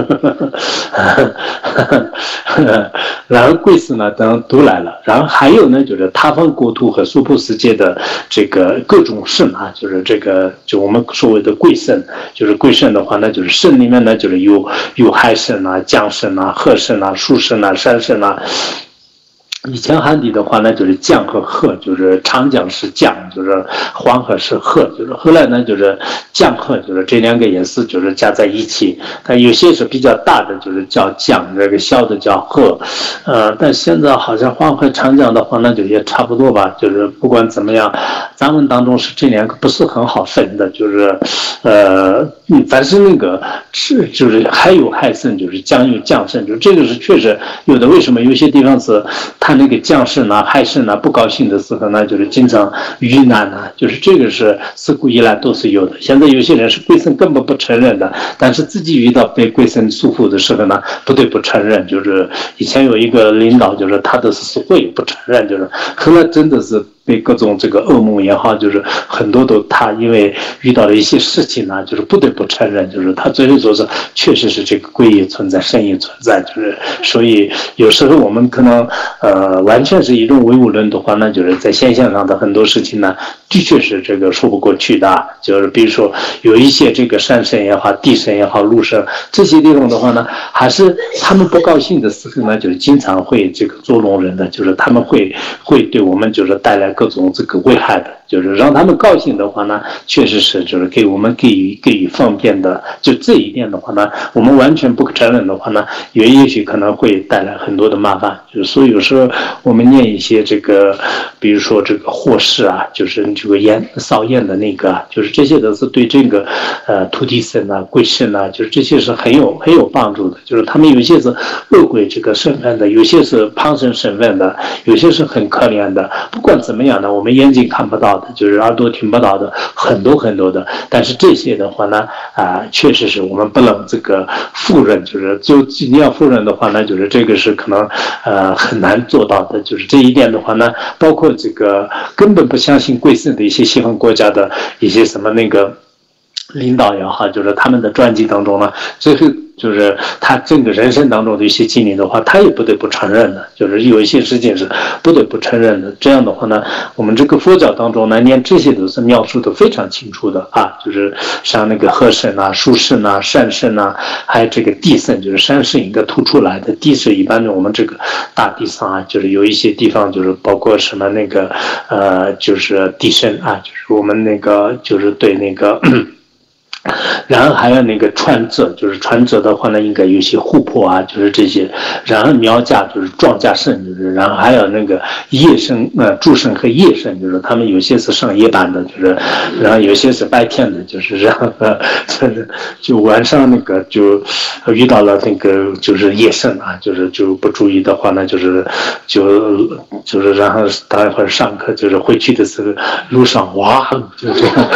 然后贵司呢等都来了，然后还有呢就是他方国土和娑婆世界的这个各种圣啊，就是这个就我们所谓的贵圣，就是贵圣的话呢，就是圣里面呢就是有有海圣啊、江圣啊、鹤圣啊、树圣啊、山圣啊。以前汉地的话呢，就是江和河，就是长江是江，就是黄河是河，就是后来呢，就是江河，就是这两个也是就是加在一起。但有些是比较大的，就是叫江，这个小的叫河。呃，但现在好像黄河、长江的话，那就也差不多吧。就是不管怎么样，咱们当中是这两个不是很好分的，就是呃，凡是那个是就是还有海圣，就是江有江圣，就这个是确实有的。为什么有些地方是它那个将士呢、海士呢不高兴的时候呢，就是经常遇难呢，就是这个是自古以来都是有的。现在有些人是贵僧根本不承认的，但是自己遇到被贵僧束缚的时候呢，不得不承认。就是以前有一个领导，就是他的是会不承认，就是后来真的是。被各种这个噩梦也好，就是很多都他因为遇到了一些事情呢，就是不得不承认，就是他最后说是确实是这个鬼也存在，神也存在，就是所以有时候我们可能呃完全是一种唯物论的话呢，就是在现象上的很多事情呢，的确是这个说不过去的。就是比如说有一些这个山神也好、地神也好、陆神这些地方的话呢，还是他们不高兴的时候呢，就是经常会这个捉弄人的，就是他们会会对我们就是带来各种这个危害的，就是让他们高兴的话呢，确实是就是给我们给予给予方便的。就这一点的话呢，我们完全不承认的话呢，也也许可能会带来很多的麻烦。就是所以有时候我们念一些这个，比如说这个祸事啊，就是这个烟烧烟的那个，就是这些都是对这个呃土地神啊、鬼神啊，就是这些是很有很有帮助的。就是他们有些是恶鬼这个身份的，有些是旁生身份的，有些是很可怜的。不管怎么样呢，我们眼睛看不到的，就是耳朵听不到的，很多很多的。但是这些的话呢，啊、呃，确实是我们不能这个否认，就是就你要否认的话呢，就是这个是可能呃很难做到的。就是这一点的话呢，包括这个根本不相信贵僧的一些西方国家的一些什么那个领导也好，就是他们的传记当中呢，最后就是他整个人生当中的一些经历的话，他也不得不承认的，就是有一些事情是不得不承认的。这样的话呢，我们这个佛教当中呢，连这些都是描述的非常清楚的啊，就是像那个和神啊、术神啊、善神啊，还有这个地神，就是山是应该突出来的，地是一般的我们这个大地上啊，就是有一些地方就是包括什么那个呃，就是地神啊，就是我们那个就是对那个。然后还有那个川浙，就是川浙的话呢，应该有些湖泊啊，就是这些。然后苗家就是庄稼神，就是然后还有那个夜神，呃，诸神和夜神，就是他们有些是上夜班的，就是然后有些是白天的，就是这样的，就是就晚上那个就遇到了那个就是夜神啊，就是就不注意的话呢，就是就就是然后待会儿上课就是回去的时候路上哇，就这样。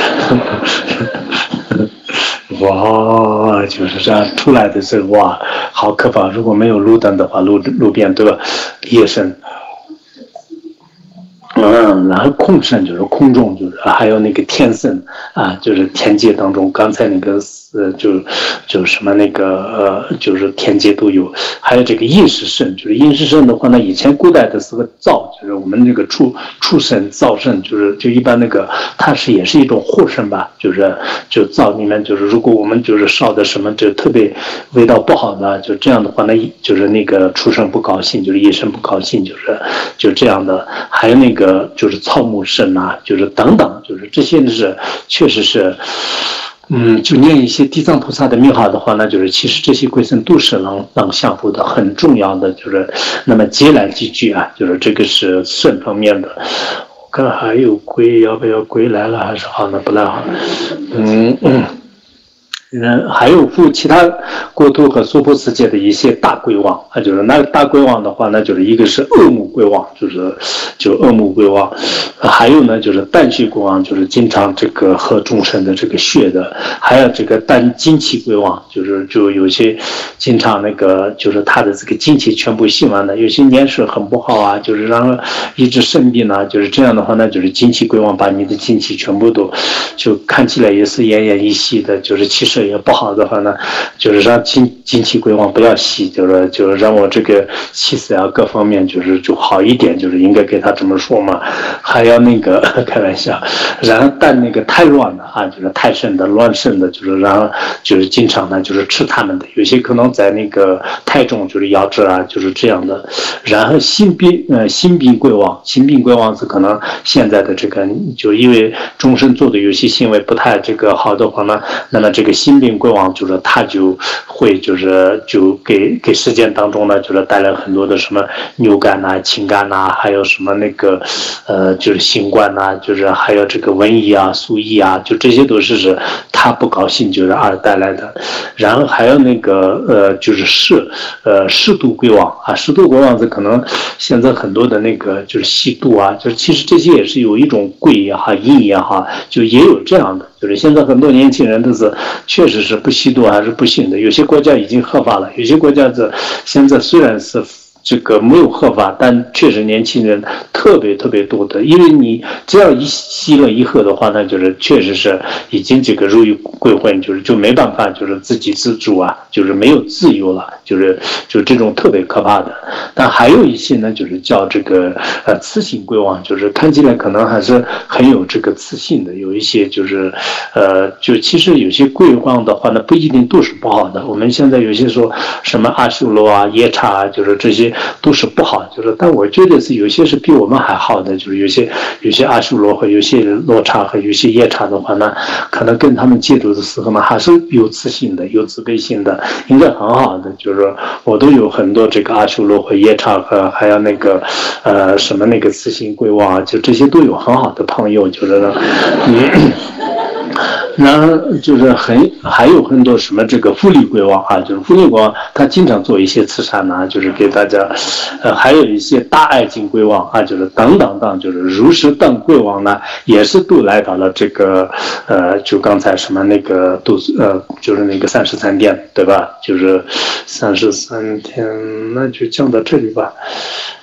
哇，就是这样出来的时候，哇，好可怕！如果没有路灯的话，路路边都要夜深。 嗯，然后空圣就是空中，就是还有那个天圣啊，就是天界当中，刚才那个呃，就就什么那个呃，就是天界都有，还有这个应时圣，就是应时圣的话呢，以前古代的时候造，就是我们这个畜畜生造圣，就是就一般那个它是也是一种护圣吧，就是就灶里面就是如果我们就是烧的什么就特别味道不好的，就这样的话呢，就是那个畜生不高兴，就是医生不高兴，就是就这样的，还有那个。就是草木圣啊，就是等等，就是这些是确实是，嗯，就念一些地藏菩萨的名号的话，那就是其实这些贵僧都是能能相互的很重要的，就是那么接来几句啊，就是这个是圣方面的。我看还有龟，要不要龟来了还是好呢？不来好，嗯嗯。嗯，还有附其他国土和娑婆世界的一些大龟王啊，就是那个大龟王的话呢，就是一个是恶目龟王，就是就恶目龟王，还有呢就是淡血龟王，就是经常这个喝众生的这个血的，还有这个淡精气龟王，就是就有些经常那个就是他的这个精气全部吸完了，有些年事很不好啊，就是然后一直生病啊，就是这样的话呢，就是精气龟王把你的精气全部都就看起来也是奄奄一息的，就是其实也不好的话呢，就是让精精气龟王不要吸，就是就是让我这个气色啊各方面就是就好一点，就是应该给他这么说嘛。还要那个开玩笑，然后但那个太乱了啊，就是太盛的乱盛的，就是然后就是经常呢就是吃他们的，有些可能在那个太重就是夭折啊，就是这样的。然后心病呃心病龟王，心病龟王是可能现在的这个就因为终身做的有些行为不太这个好的话呢，那么这个心病龟王就是他就会就是就给给事件当中呢就是带来很多的什么牛肝呐、禽肝呐，还有什么那个呃就是新冠呐、就是还有这个瘟疫啊、鼠疫啊，就这些都是是他不高兴就是而带来的。然后还有那个呃就是嗜呃嗜度龟王啊，嗜度龟王是可能现在很多的那个就是吸毒啊，就是其实这些也是有一种贵也好、阴也好，就也有这样的。就是现在很多年轻人都是确实是不吸毒还是不信的，有些国家已经合法了，有些国家是现在虽然是这个没有合法，但确实年轻人特别特别多的，因为你只要一吸了一喝的话，那就是确实是已经这个入于鬼魂，就是就没办法，就是自给自足啊，就是没有自由了，就是就这种特别可怕的。但还有一些呢，就是叫这个呃雌性龟王，就是看起来可能还是很有这个雌性的，有一些就是呃就其实有些龟王的话呢，不一定都是不好的。我们现在有些说什么阿修罗啊、夜叉啊，就是这些。都是不好，就是，但我觉得是有些是比我们还好的，就是有些有些阿修罗和有些罗刹和有些夜叉的话呢，可能跟他们接触的时候呢，还是有慈心的，有慈悲心的，应该很好的。就是我都有很多这个阿修罗和夜叉和还有那个呃什么那个慈心龟王啊，就这些都有很好的朋友，就是呢，嗯。然后就是很还有很多什么这个福利龟王啊，就是福利龟王，他经常做一些慈善呐、啊，就是给大家，呃，还有一些大爱金龟王啊，就是等等等，就是如是等龟王呢，也是都来到了这个呃，就刚才什么那个都呃，就是那个三十三天，对吧？就是三十三天，那就讲到这里吧。